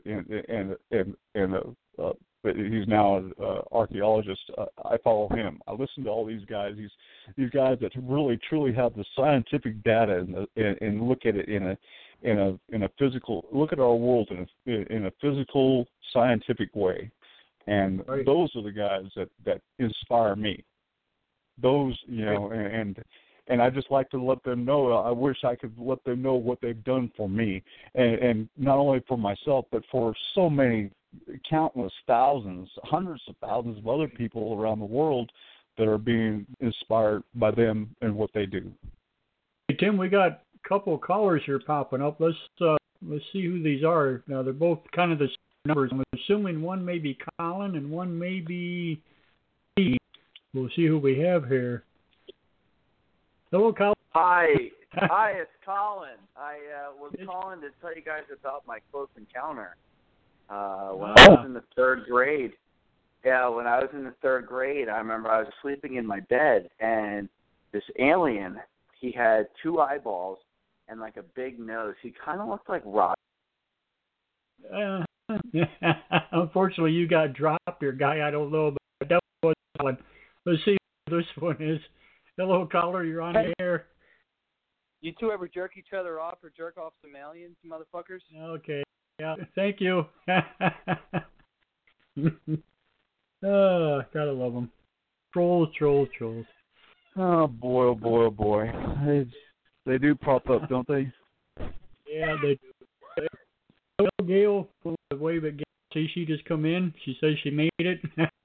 Speaker 3: but he's now an archaeologist. I follow him. I listen to all these guys. These guys that really truly have the scientific data and look at it in a physical, look at our world in a physical, scientific way. And right. Those are the guys that inspire me. Those, and I just like to let them know. I wish I could let them know what they've done for me, and not only for myself, but for so many, countless thousands, hundreds of thousands of other people around the world that are being inspired by them and what they do.
Speaker 2: Hey, Tim, we got a couple of callers here popping up. Let's see who these are. Now they're both kind of the same numbers. I'm assuming one may be Colin and one may be Steve. We'll see who we have here. Hello, Colin.
Speaker 5: Hi, it's Colin. I was calling to tell you guys about my close encounter when I was in the third grade. Yeah, when I was in the third grade, I remember I was sleeping in my bed, and this alien, he had two eyeballs and like a big nose. He kind of looked like Rock.
Speaker 2: Unfortunately, you got dropped here, guy. I don't know, but that was Colin. Let's see who this one is. Hello, caller. You're on the air.
Speaker 6: You two ever jerk each other off or jerk off some aliens, motherfuckers?
Speaker 2: Okay. Yeah. Thank you. Oh, gotta love them. Trolls.
Speaker 3: Oh boy, oh boy, oh boy. They do pop up, don't they?
Speaker 2: Yeah, they do. Hello, Gail. Wave at Gail. See, she just come in. She says she made it.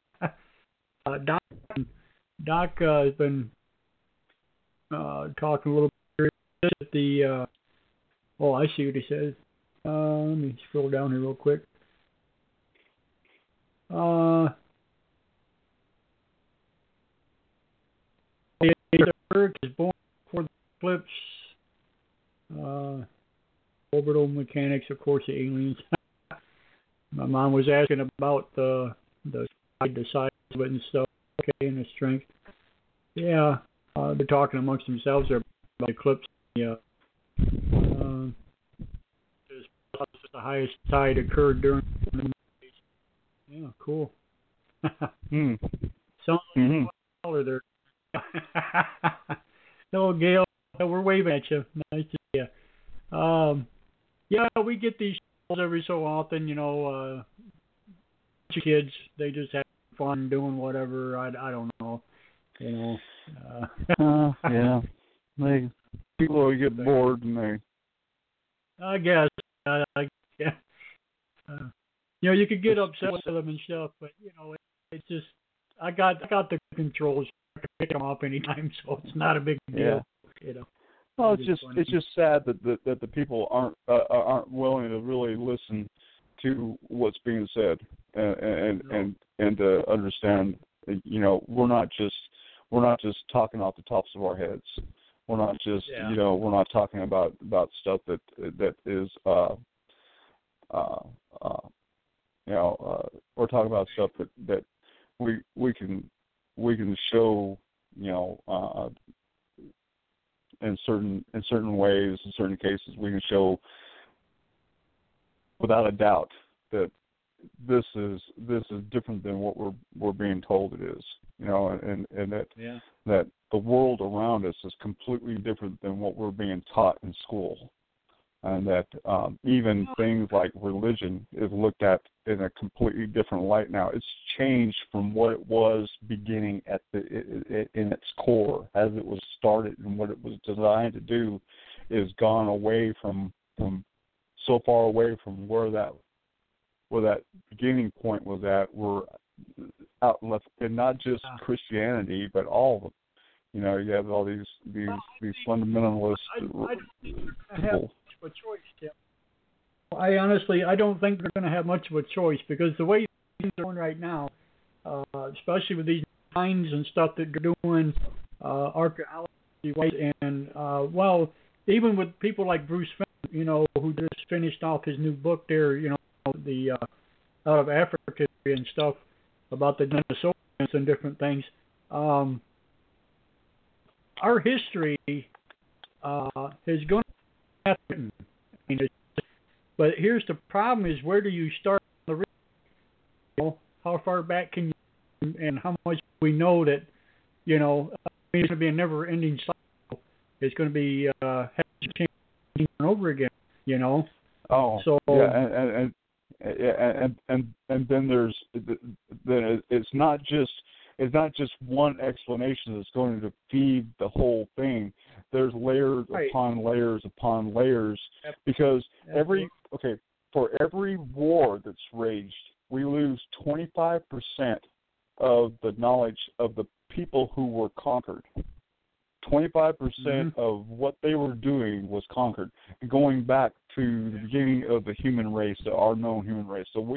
Speaker 2: Doc has been talking a little bit at the. I see what he says. Let me scroll down here real quick. Earth is born before the eclipse. Orbital mechanics, of course, the aliens. My mom was asking about the size of it and stuff, okay, and the strength. Yeah, they're talking amongst themselves there about eclipse. Yeah, the highest tide occurred during. Yeah, cool.
Speaker 3: Mm.
Speaker 2: Sounds like color there. No, Gail, we're waving at you. Nice to see you. Yeah, we get these calls every so often. Kids, they just have fun doing whatever. I don't know.
Speaker 3: Yeah, people get bored and they.
Speaker 2: I guess. Yeah. You could get upset with them and stuff, but it's just I got the controls. I can pick them up anytime, so it's not a big deal.
Speaker 3: Yeah. Well, it's just sad that the people aren't willing to really listen to what's being said and to understand. We're not just talking off the tops of our heads. We're not just we're not talking about stuff that is we're talking about stuff that we can show in certain ways, in certain cases, we can show without a doubt that this is different than what we're being told it is, and that the world around us is completely different than what we're being taught in school, and that even things like religion is looked at in a completely different light now. It's changed from what it was beginning in its core, as it was started, and what it was designed to do is gone away from so far away from where that beginning point was at. We're out left, and not just Christianity, but all of them. You have all these fundamentalist people.
Speaker 2: A choice, Tim. I don't think they're going to have much of a choice, because the way things are going right now, especially with these mines and stuff that they're doing, archaeology, and even with people like Bruce Fenn, who just finished off his new book there, the out of Africa and stuff about the Denisovans and different things. Our history is going to have written. But here's the problem: is where do you start the reading? How far back can you, and how much we know that it's going to be a never-ending cycle. It's going to be changing over again.
Speaker 3: Oh,
Speaker 2: so
Speaker 3: yeah, and then there's it's not just one explanation that's going to feed the whole thing. There's layers upon layers upon layers, because for every war that's waged, we lose 25% of the knowledge of the people who were conquered. 25% of what they were doing was conquered, going back to the beginning of the human race, our known human race. So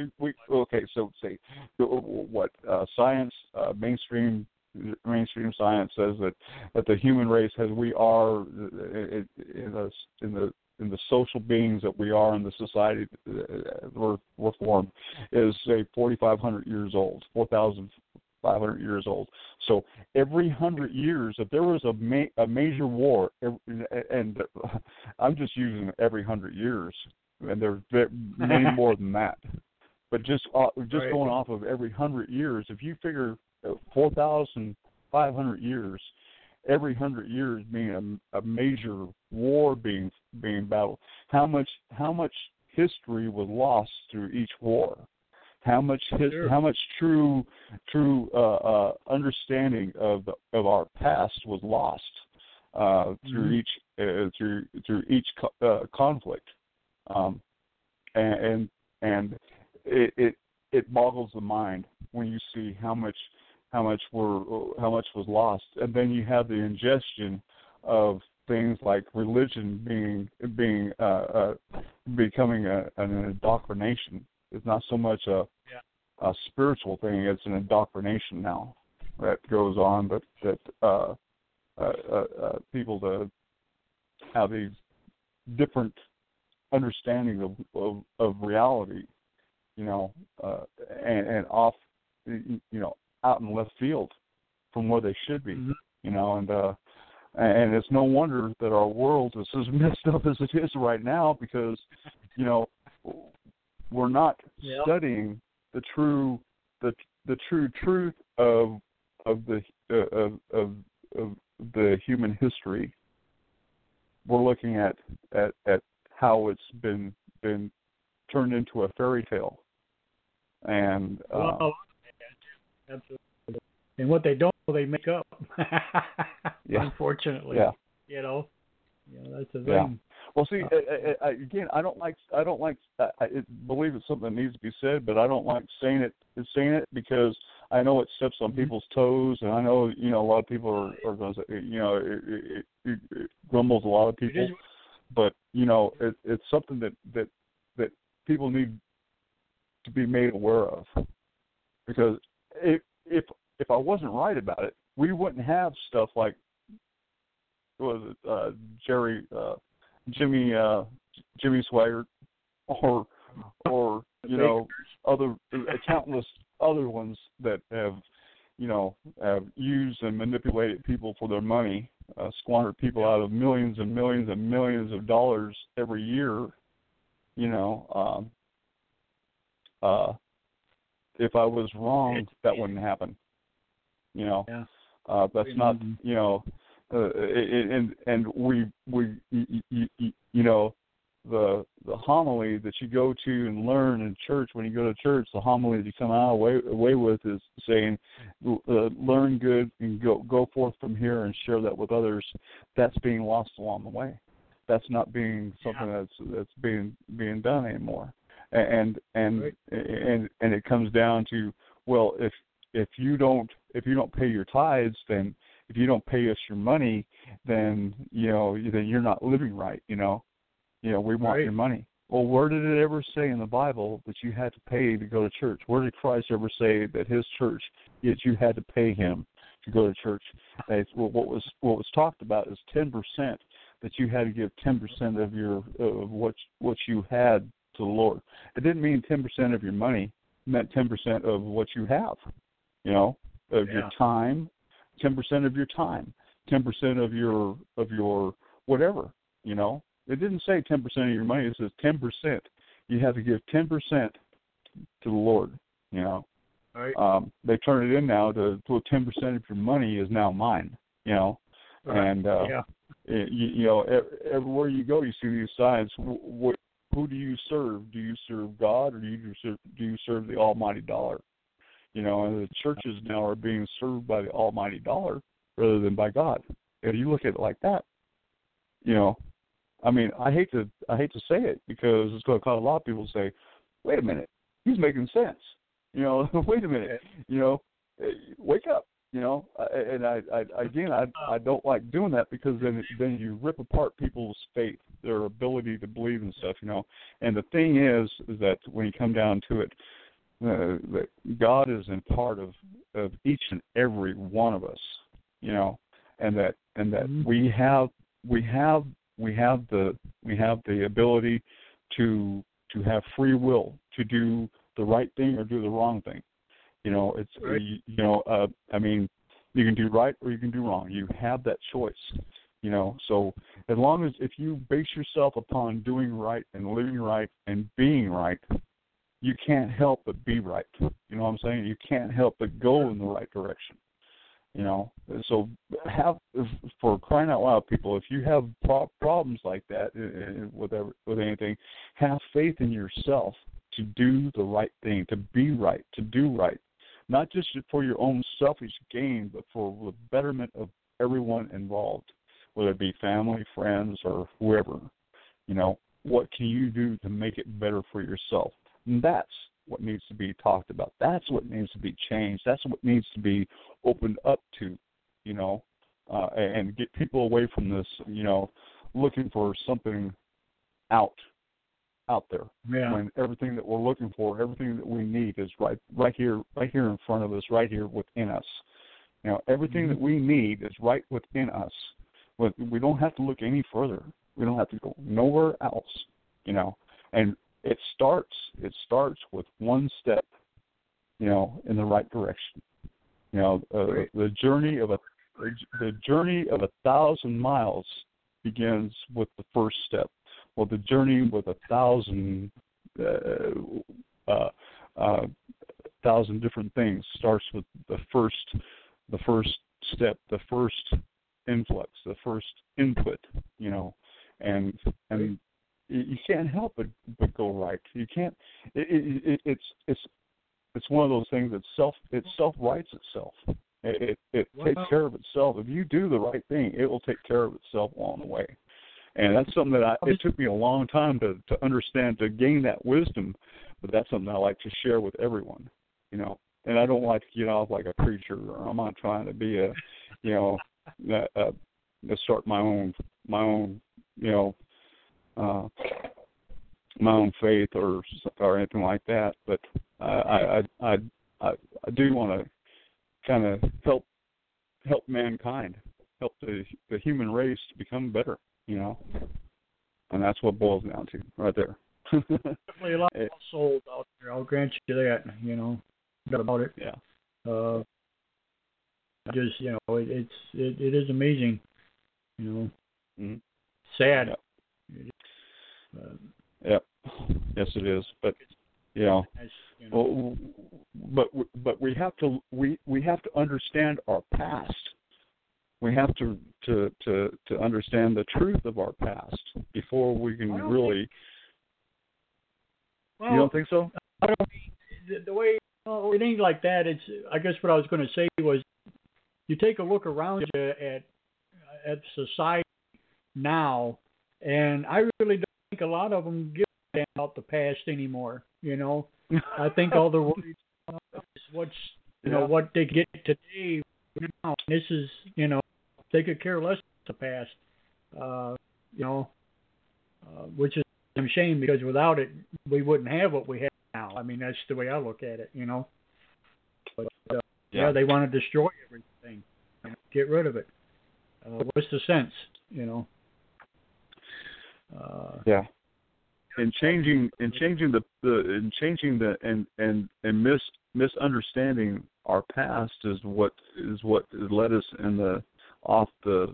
Speaker 3: science, mainstream science says that the human race, as we are in the social beings that we are in the society we're formed, is say 4,500 years old, 4,500 years old. So every 100 years, if there was a major war, and I'm just using every 100 years, and there's many more than that, but just going off of every 100 years, if you figure 4,500 years, every 100 years being a major war being battled, how much history was lost through each war? How much true understanding of our past was lost through each conflict, and it boggles the mind when you see how much was lost, and then you have the ingestion of things like religion becoming an indoctrination. It's not so much a spiritual thing; it's an indoctrination now that goes on. That people to have these different understanding of reality, and off, out in left field from where they should be, and it's no wonder that our world is as messed up as it is right now because, we're not studying the true truth of the human history. We're looking at how it's been turned into a fairy tale, and
Speaker 2: absolutely. And what they don't, they make up. Unfortunately, that's the thing.
Speaker 3: Yeah. Well, see, again, I believe it's something that needs to be said, but I don't like saying it because I know it steps on people's toes, and I know a lot of people are going to say, it grumbles a lot of people, but it's something that people need to be made aware of, because if I wasn't right about it, we wouldn't have stuff like Jimmy Swaggart, or other countless other ones that have used and manipulated people for their money, squandered people out of millions and millions and millions of dollars every year. If I was wrong, that wouldn't happen. That's not, and we the homily that you go to and learn in church, when you go to church, the homily that you come out away with is saying, learn good and go forth from here and share that with others. That's being lost along the way. That's not being something that's being done anymore. And it comes down to, well, if you don't pay your tithes, then if you don't pay us your money, then you're not living right. We want your money. Well, where did it ever say in the Bible that you had to pay to go to church? Where did Christ ever say that his church, that you had to pay him to go to church? What was talked about is 10%, that you had to give 10% of what you had to the Lord. It didn't mean 10% of your money. It meant 10% of what you have. Your time, 10% of your time, 10% of your whatever. It didn't say 10% of your money. It says 10%. You have to give 10% to the Lord.
Speaker 2: Right.
Speaker 3: They turn it in now to 10% of your money is now mine.
Speaker 2: Right.
Speaker 3: And everywhere you go, you see these signs. Who do you serve? Do you serve God, or do you serve the almighty dollar? And the churches now are being served by the almighty dollar rather than by God. If you look at it like that, I hate to say it, because it's going to cause a lot of people to say, wait a minute, he's making sense. Wait a minute, wake up. And I don't like doing that, because then you rip apart people's faith, their ability to believe and stuff. And the thing is that when you come down to it, that God is in part of each and every one of us, and that we have the ability to have free will to do the right thing or do the wrong thing. It's right. You can do right or you can do wrong. You have that choice. So as long as, if you base yourself upon doing right and living right and being right, you can't help but be right. You know what I'm saying? You can't help but go in the right direction. So for crying out loud, people, if you have problems like that with anything, have faith in yourself to do the right thing, to be right, to do right, not just for your own selfish gain, but for the betterment of everyone involved, whether it be family, friends, or whoever. What can you do to make it better for yourself? And that's what needs to be talked about. That's what needs to be changed. That's what needs to be opened up to, and get people away from this, looking for something out there.
Speaker 2: Yeah.
Speaker 3: When everything that we're looking for, everything that we need is right here in front of us, right here within us. Everything that we need is right within us. We don't have to look any further. We don't have to go nowhere else. And it starts with one step, you know, in the right direction. You know, the journey of 1,000 miles begins with the first step. Well, the journey with 1,000 different things starts with the first step, the first influx, the first input. You know, and you can't help but go right. You can't. It's one of those things that it self-rights itself. It takes care of itself. If you do the right thing, it will take care of itself along the way. And that's something that it took me a long time to understand, to gain that wisdom. But that's something I like to share with everyone, you know. And I don't like to get off like a preacher, or I'm not trying to be start my own, you know, my own faith or anything like that. But I do want to kind of help mankind, help the human race to become better, you know, and that's what it boils down to right there.
Speaker 2: Definitely a lot of souls out there. I'll grant you that. You know, not about it.
Speaker 3: Yeah.
Speaker 2: Just, you know, it is amazing. You know, sad.
Speaker 3: Yep. Yes, it is. But you know, well, but we have to understand our past. We have to understand the truth of our past before we can really.
Speaker 2: Well,
Speaker 3: you don't think so?
Speaker 2: I don't mean the way things like that. It's, I guess what I was going to say was, you take a look around you at society now, and I really don't think a lot of them give a damn about the past anymore. You know, I think all they're worried about is what's, you know, what they get today. Now, this is, you know, they could care less about the past. You know, which is a shame, because without it, we wouldn't have what we have now. I mean, that's the way I look at it. You know, but they want to destroy everything, you know, get rid of it. What's the sense? You know.
Speaker 3: In changing misunderstanding our past is what led us off the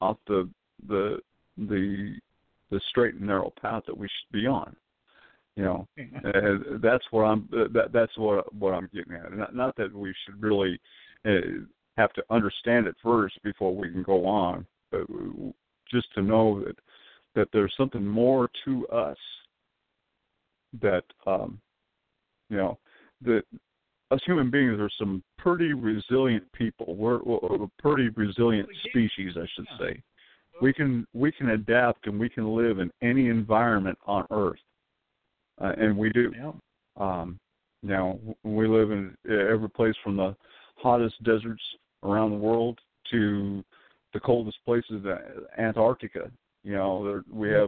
Speaker 3: straight and narrow path that we should be on. You know, that's what I'm getting at. Not that we should really have to understand it first before we can go on, but just to know that there's something more to us, that you know, that us human beings are some pretty resilient people. We're a pretty resilient species, I should say. We can adapt, and we can live in any environment on Earth, and we do.
Speaker 2: Yeah.
Speaker 3: You know, we live in every place from the hottest deserts around the world to the coldest places, Antarctica. You know,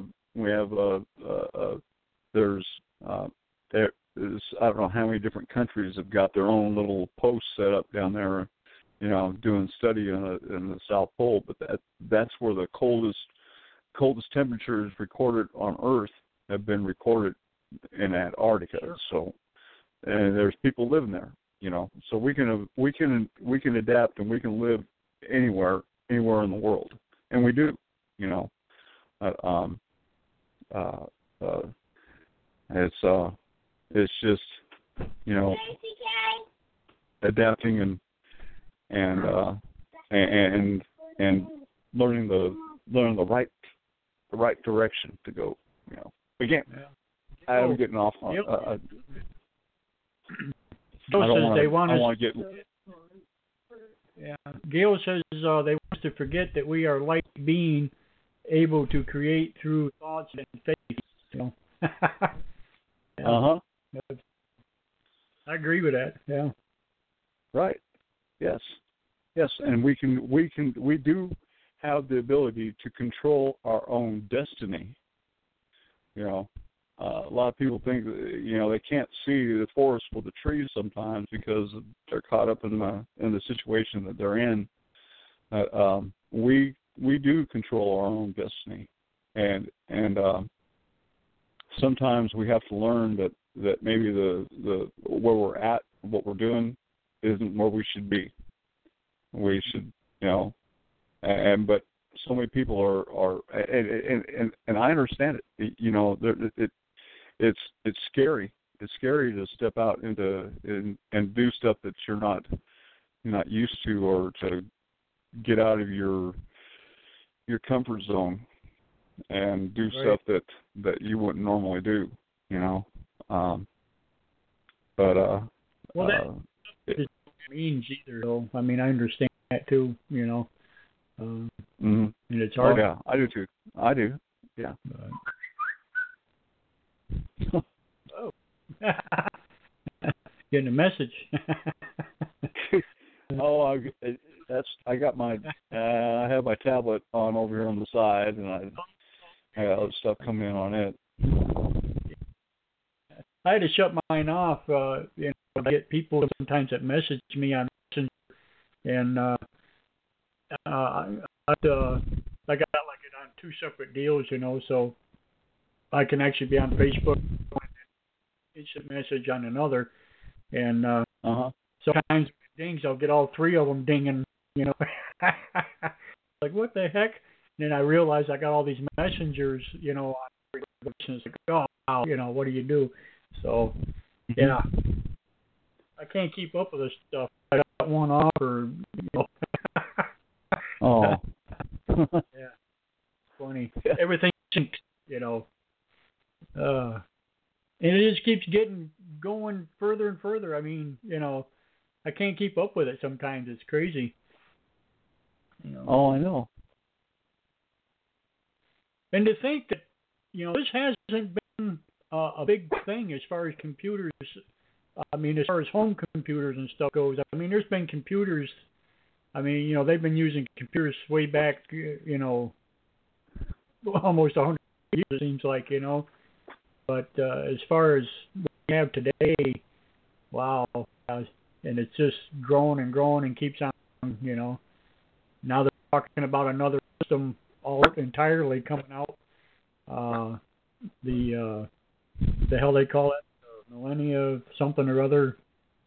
Speaker 3: there's I don't know how many different countries have got their own little posts set up down there, you know, doing study in the South Pole. But that's where the coldest temperatures recorded on Earth have been recorded in Antarctica. Sure. So, and there's people living there, you know. So we can adapt, and we can live anywhere in the world, and we do, you know. It's just, you know, adapting and learning the right direction to go. You know, again, I'm getting off on.
Speaker 2: Gail says they want us to forget that we are light being, able to create through thoughts and faith. You know. I agree with that. Yeah.
Speaker 3: Right. Yes. And we do have the ability to control our own destiny. You know, a lot of people think, you know, they can't see the forest for the trees sometimes because they're caught up in the situation that they're in. We do control our own destiny, and sometimes we have to learn that maybe the where we're at, what we're doing, isn't where we should be. We should, but so many people are and I understand it. It's scary. It's scary to step out into and do stuff that you're not used to, or to get out of your comfort zone and do stuff that you wouldn't normally do, Well,
Speaker 2: that means either, though. I mean, I understand that too, And it's hard.
Speaker 3: Oh, yeah, I do too. I do. Yeah.
Speaker 2: Oh. Getting a message.
Speaker 3: I got my I have my tablet on over here on the side, and I got other stuff coming in on it.
Speaker 2: I had to shut mine off. I get people sometimes that message me on Messenger, and I got like it on two separate deals, so I can actually be on Facebook, instant message on another, and sometimes dings, I'll get all three of them dinging, like what the heck? And then I realize I got all these messengers, on it's like, oh, wow, what do you do? So, yeah, I can't keep up with this stuff. I got one off, or
Speaker 3: Oh.
Speaker 2: Yeah, funny. Yeah. Everything syncs, and it just keeps going further and further. I mean, I can't keep up with it sometimes. It's crazy.
Speaker 3: Oh, I know.
Speaker 2: And to think that, this hasn't been a big thing as far as computers. I mean, as far as home computers and stuff goes. I mean, there's been computers. I mean, they've been using computers way back, almost 100 years, it seems like, But as far as what we have today, wow. And it's just growing and growing and keeps on, Now they're talking about another system all entirely coming out. The hell they call it? Millennia something or other.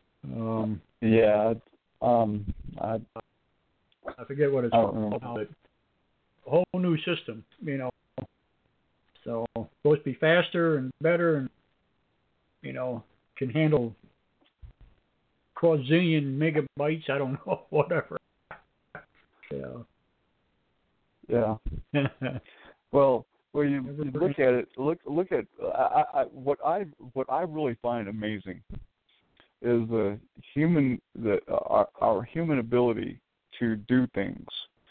Speaker 2: I forget what it's called. But a whole new system, So it's supposed to be faster and better, and can handle quadrillion megabytes. I don't know, whatever.
Speaker 3: Yeah. Well, when you look at it, look at what I really find amazing is our human ability to do things.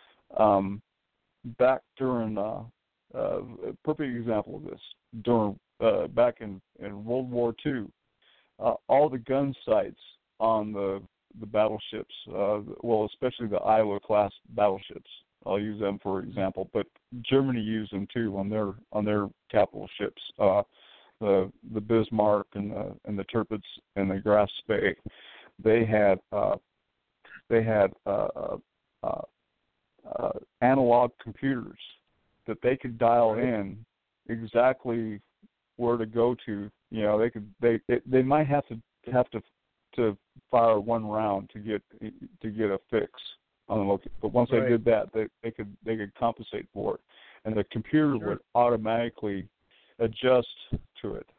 Speaker 3: Back during a perfect example of this, during back in World War II, all the gun sights on the battleships, especially the Iowa class battleships. I'll use them for example, but Germany used them too on their capital ships, the Bismarck and the Tirpitz and the Graf Spee. They had analog computers that they could dial in exactly where to go to. They might have to fire one round to get a fix on the location, but once they did that, they could compensate for it, and the computer would automatically adjust to it.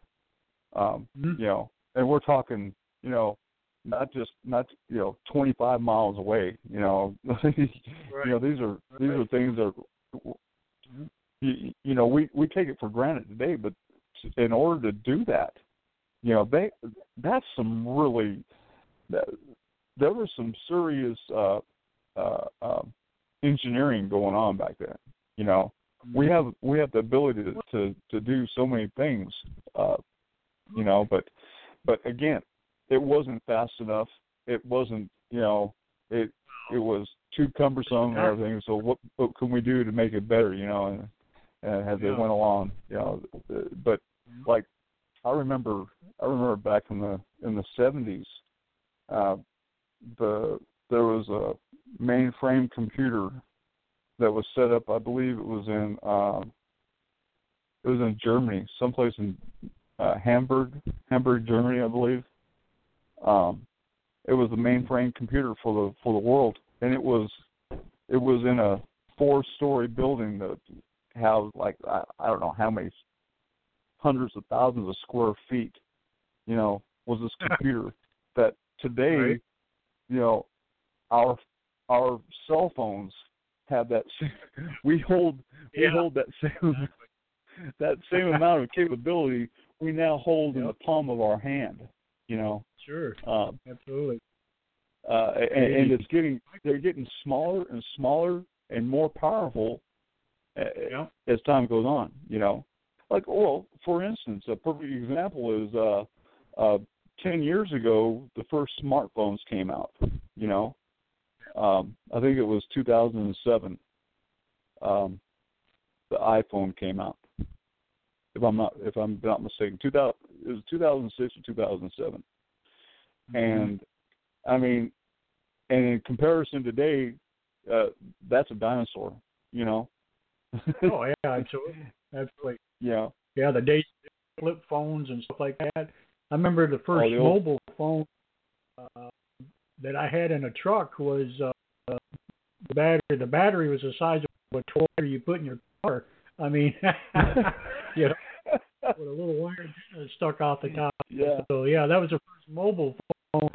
Speaker 3: And we're talking, not 25 miles away. These are things that we take it for granted today, but in order to do that, that's some really, there was some serious engineering going on back then. We have the ability to do so many things, but again, it wasn't fast enough. It wasn't, it was too cumbersome and everything. So what can we do to make it better? And as it went along, but like I remember back in the 70s, there was a mainframe computer that was set up. I believe it was in It was in Germany, someplace in Hamburg, Germany, I believe. It was the mainframe computer for the world, and it was in a 4-story building that housed like I don't know how many hundreds of thousands of square feet. Was this computer that today,
Speaker 2: right.
Speaker 3: Our cell phones have that. We hold that same amount of capability. We now hold in the palm of our hand.
Speaker 2: Sure. Absolutely.
Speaker 3: And they're getting smaller and smaller and more powerful as time goes on. Like, well, for instance, a perfect example is 10 years ago the first smartphones came out. I think it was 2007. The iPhone came out. If I'm not mistaken, it was 2006 or 2007. And I mean, and in comparison today, that's a dinosaur.
Speaker 2: Oh yeah, absolutely.
Speaker 3: Yeah.
Speaker 2: Yeah, the days of flip phones and stuff like that. I remember the first mobile phone that I had in a truck was the battery. The battery was the size of a toy you put in your car. I mean, with a little wire antenna stuck out the top.
Speaker 3: Yeah.
Speaker 2: So yeah, that was the first mobile phone.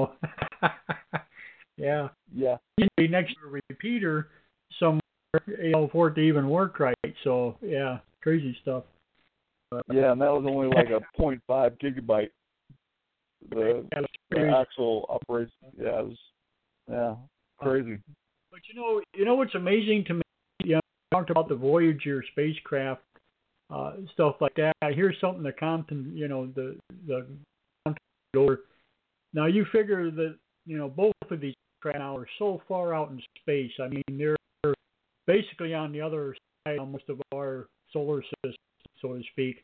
Speaker 2: Yeah.
Speaker 3: Yeah.
Speaker 2: You'd be next to a repeater somewhere, for it to even work right. So yeah, crazy stuff.
Speaker 3: Yeah, and that was only like a 0.5 gigabyte. The actual operation. Yeah, it was crazy.
Speaker 2: But you know what's amazing to me? We talked about the Voyager spacecraft, stuff like that. Here's something the Compton, the over. Now you figure that both of these craft now are so far out in space. I mean, they're basically on the other side almost of our solar system, so to speak.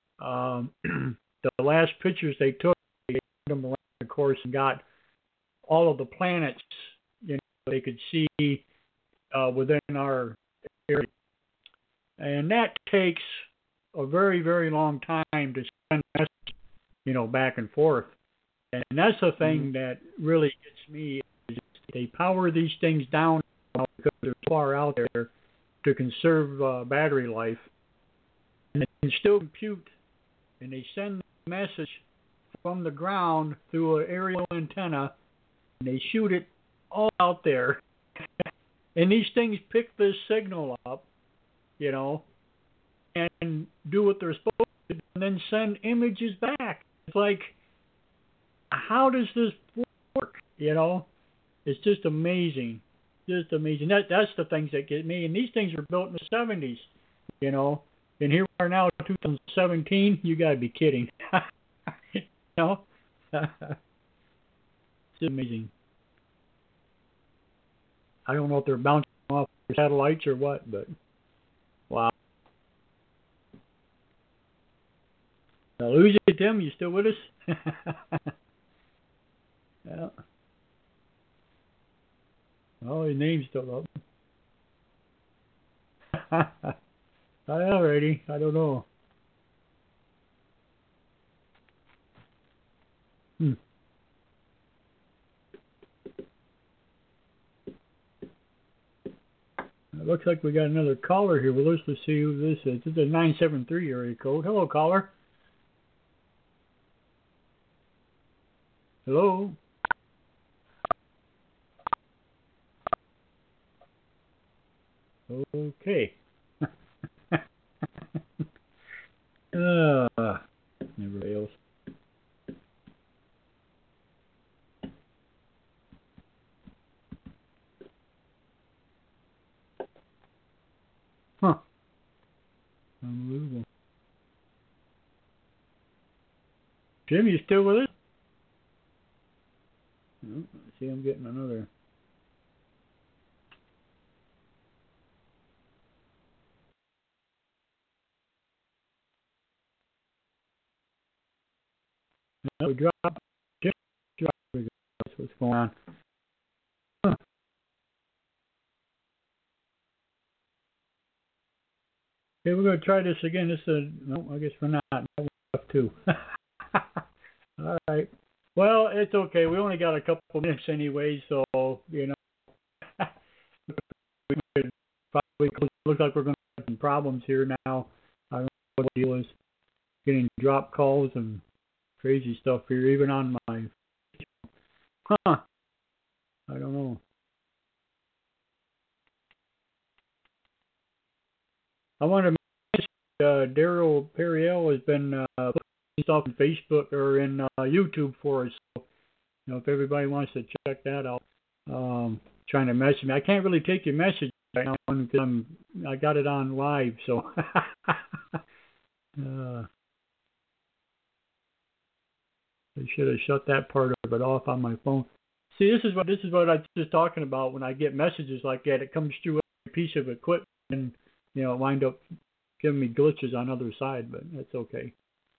Speaker 2: The last pictures they took, they took them around, of course, and got all of the planets they could see within our area. And that takes a very, very long time to send messages, back and forth. And that's the thing that really gets me is they power these things down because they're far out there to conserve battery life. And they can still compute, and they send the message from the ground through an aerial antenna, and they shoot it all out there. And these things pick this signal up, and do what they're supposed to do, and then send images back. It's like, how does this work? It's just amazing. Just amazing. That's the things that get me. And these things were built in the 70s, And here we are now, 2017. You got to be kidding. It's amazing. I don't know if they're bouncing off their satellites or what, but wow. Now, lose it, Tim. You still with us? Yeah. Oh, his name's still up. Alrighty. I don't know. It looks like we got another caller here. Well, let's see who this is. This is a 973 area code. Hello, caller. Hello. Okay. Never fails. Huh. Unbelievable. Jim, you still with us? Oh, I see I'm getting another. No, we dropped. Jim dropped. That's what's going on. Huh. Okay, we're going to try this again. No, I guess we're not. That one's too. All right. Well, it's okay. We only got a couple minutes anyway, so, we could probably look like we're going to have some problems here now. I don't know what the deal is. Getting drop calls and crazy stuff here, even on my... I don't know. I want to mention Daryl Periel has been putting stuff on Facebook or in YouTube for us. So, if everybody wants to check that out, trying to message me. I can't really take your message right now because I got it on live, so. I should have shut that part of it off on my phone. See, this is what I was just talking about. When I get messages like that, it comes through a piece of equipment and it wind up giving me glitches on the other side, but that's okay.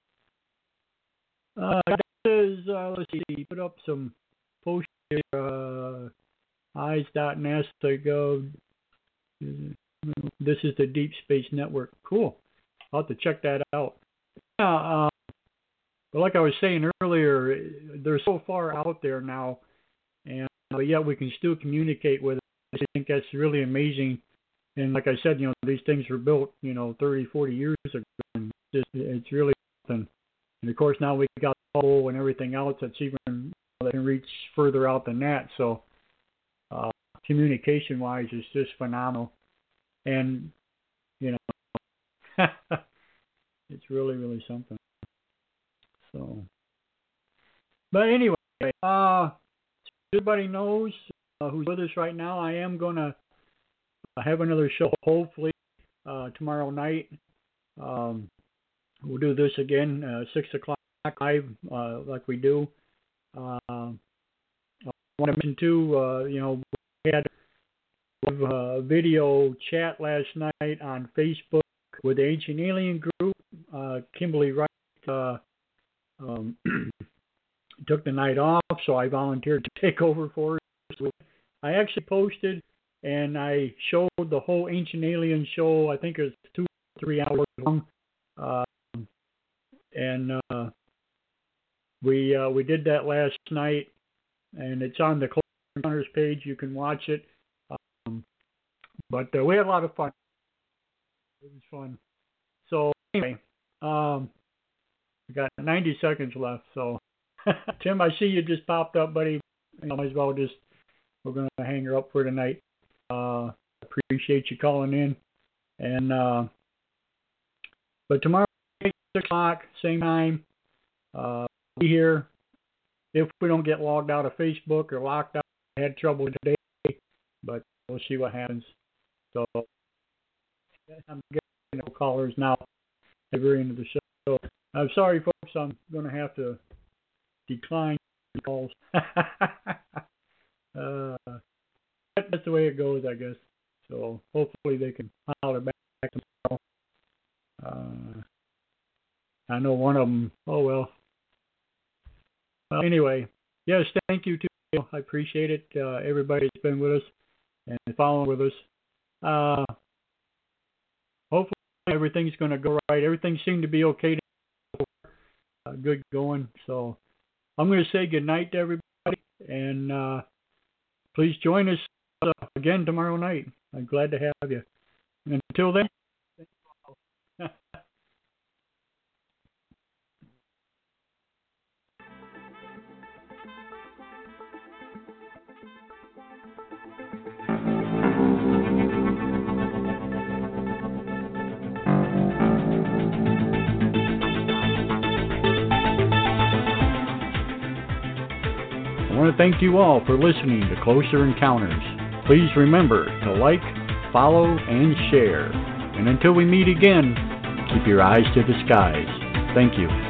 Speaker 2: Let's see, put up some posts here. eyes.nasa.gov. This is the Deep Space Network. Cool. I'll have to check that out. But like I was saying earlier, they're so far out there now, but yet we can still communicate with them. I think that's really amazing. And like I said, these things were built, 30, 40 years ago. And it's really something. And of course, now we got Hubble and everything else that's even that can reach further out than that. So communication-wise, it's just phenomenal. And, it's really, really something. So, but anyway, everybody knows who's with us right now. I am going to have another show, hopefully, tomorrow night. We'll do this again, 6 o'clock live, like we do. I want to mention, too, we had a video chat last night on Facebook with the Ancient Alien Group. Kimberly Wright took the night off, so I volunteered to take over for her. I actually posted and I showed the whole Ancient Alien show. I think it was 2 or 3 hours long. We did that last night, and it's on the Close Encounters page. You can watch it. But we had a lot of fun. It was fun. So anyway, we got 90 seconds left. So Tim, I see you just popped up, buddy. Might as well we're going to hang her up for tonight. Appreciate you calling in. And but tomorrow, 6 o'clock, same time, be here. If we don't get logged out of Facebook or locked out, I had trouble today, but we'll see what happens. So I'm getting callers now at the very end of the show. I'm sorry, folks. I'm going to have to decline calls. That's the way it goes, I guess. So hopefully they can holler back tomorrow. I know one of them. Oh, well. Well, anyway, yes, thank you, too. I appreciate it. Everybody that's been with us and following with us. Hopefully everything's going to go right. Everything seemed to be okay. Good going. So I'm going to say good night to everybody, and please join us again tomorrow night. I'm glad to have you. And until then, I want to thank you all for listening to Closer Encounters. Please remember to like, follow, and share. And until we meet again, keep your eyes to the skies. Thank you.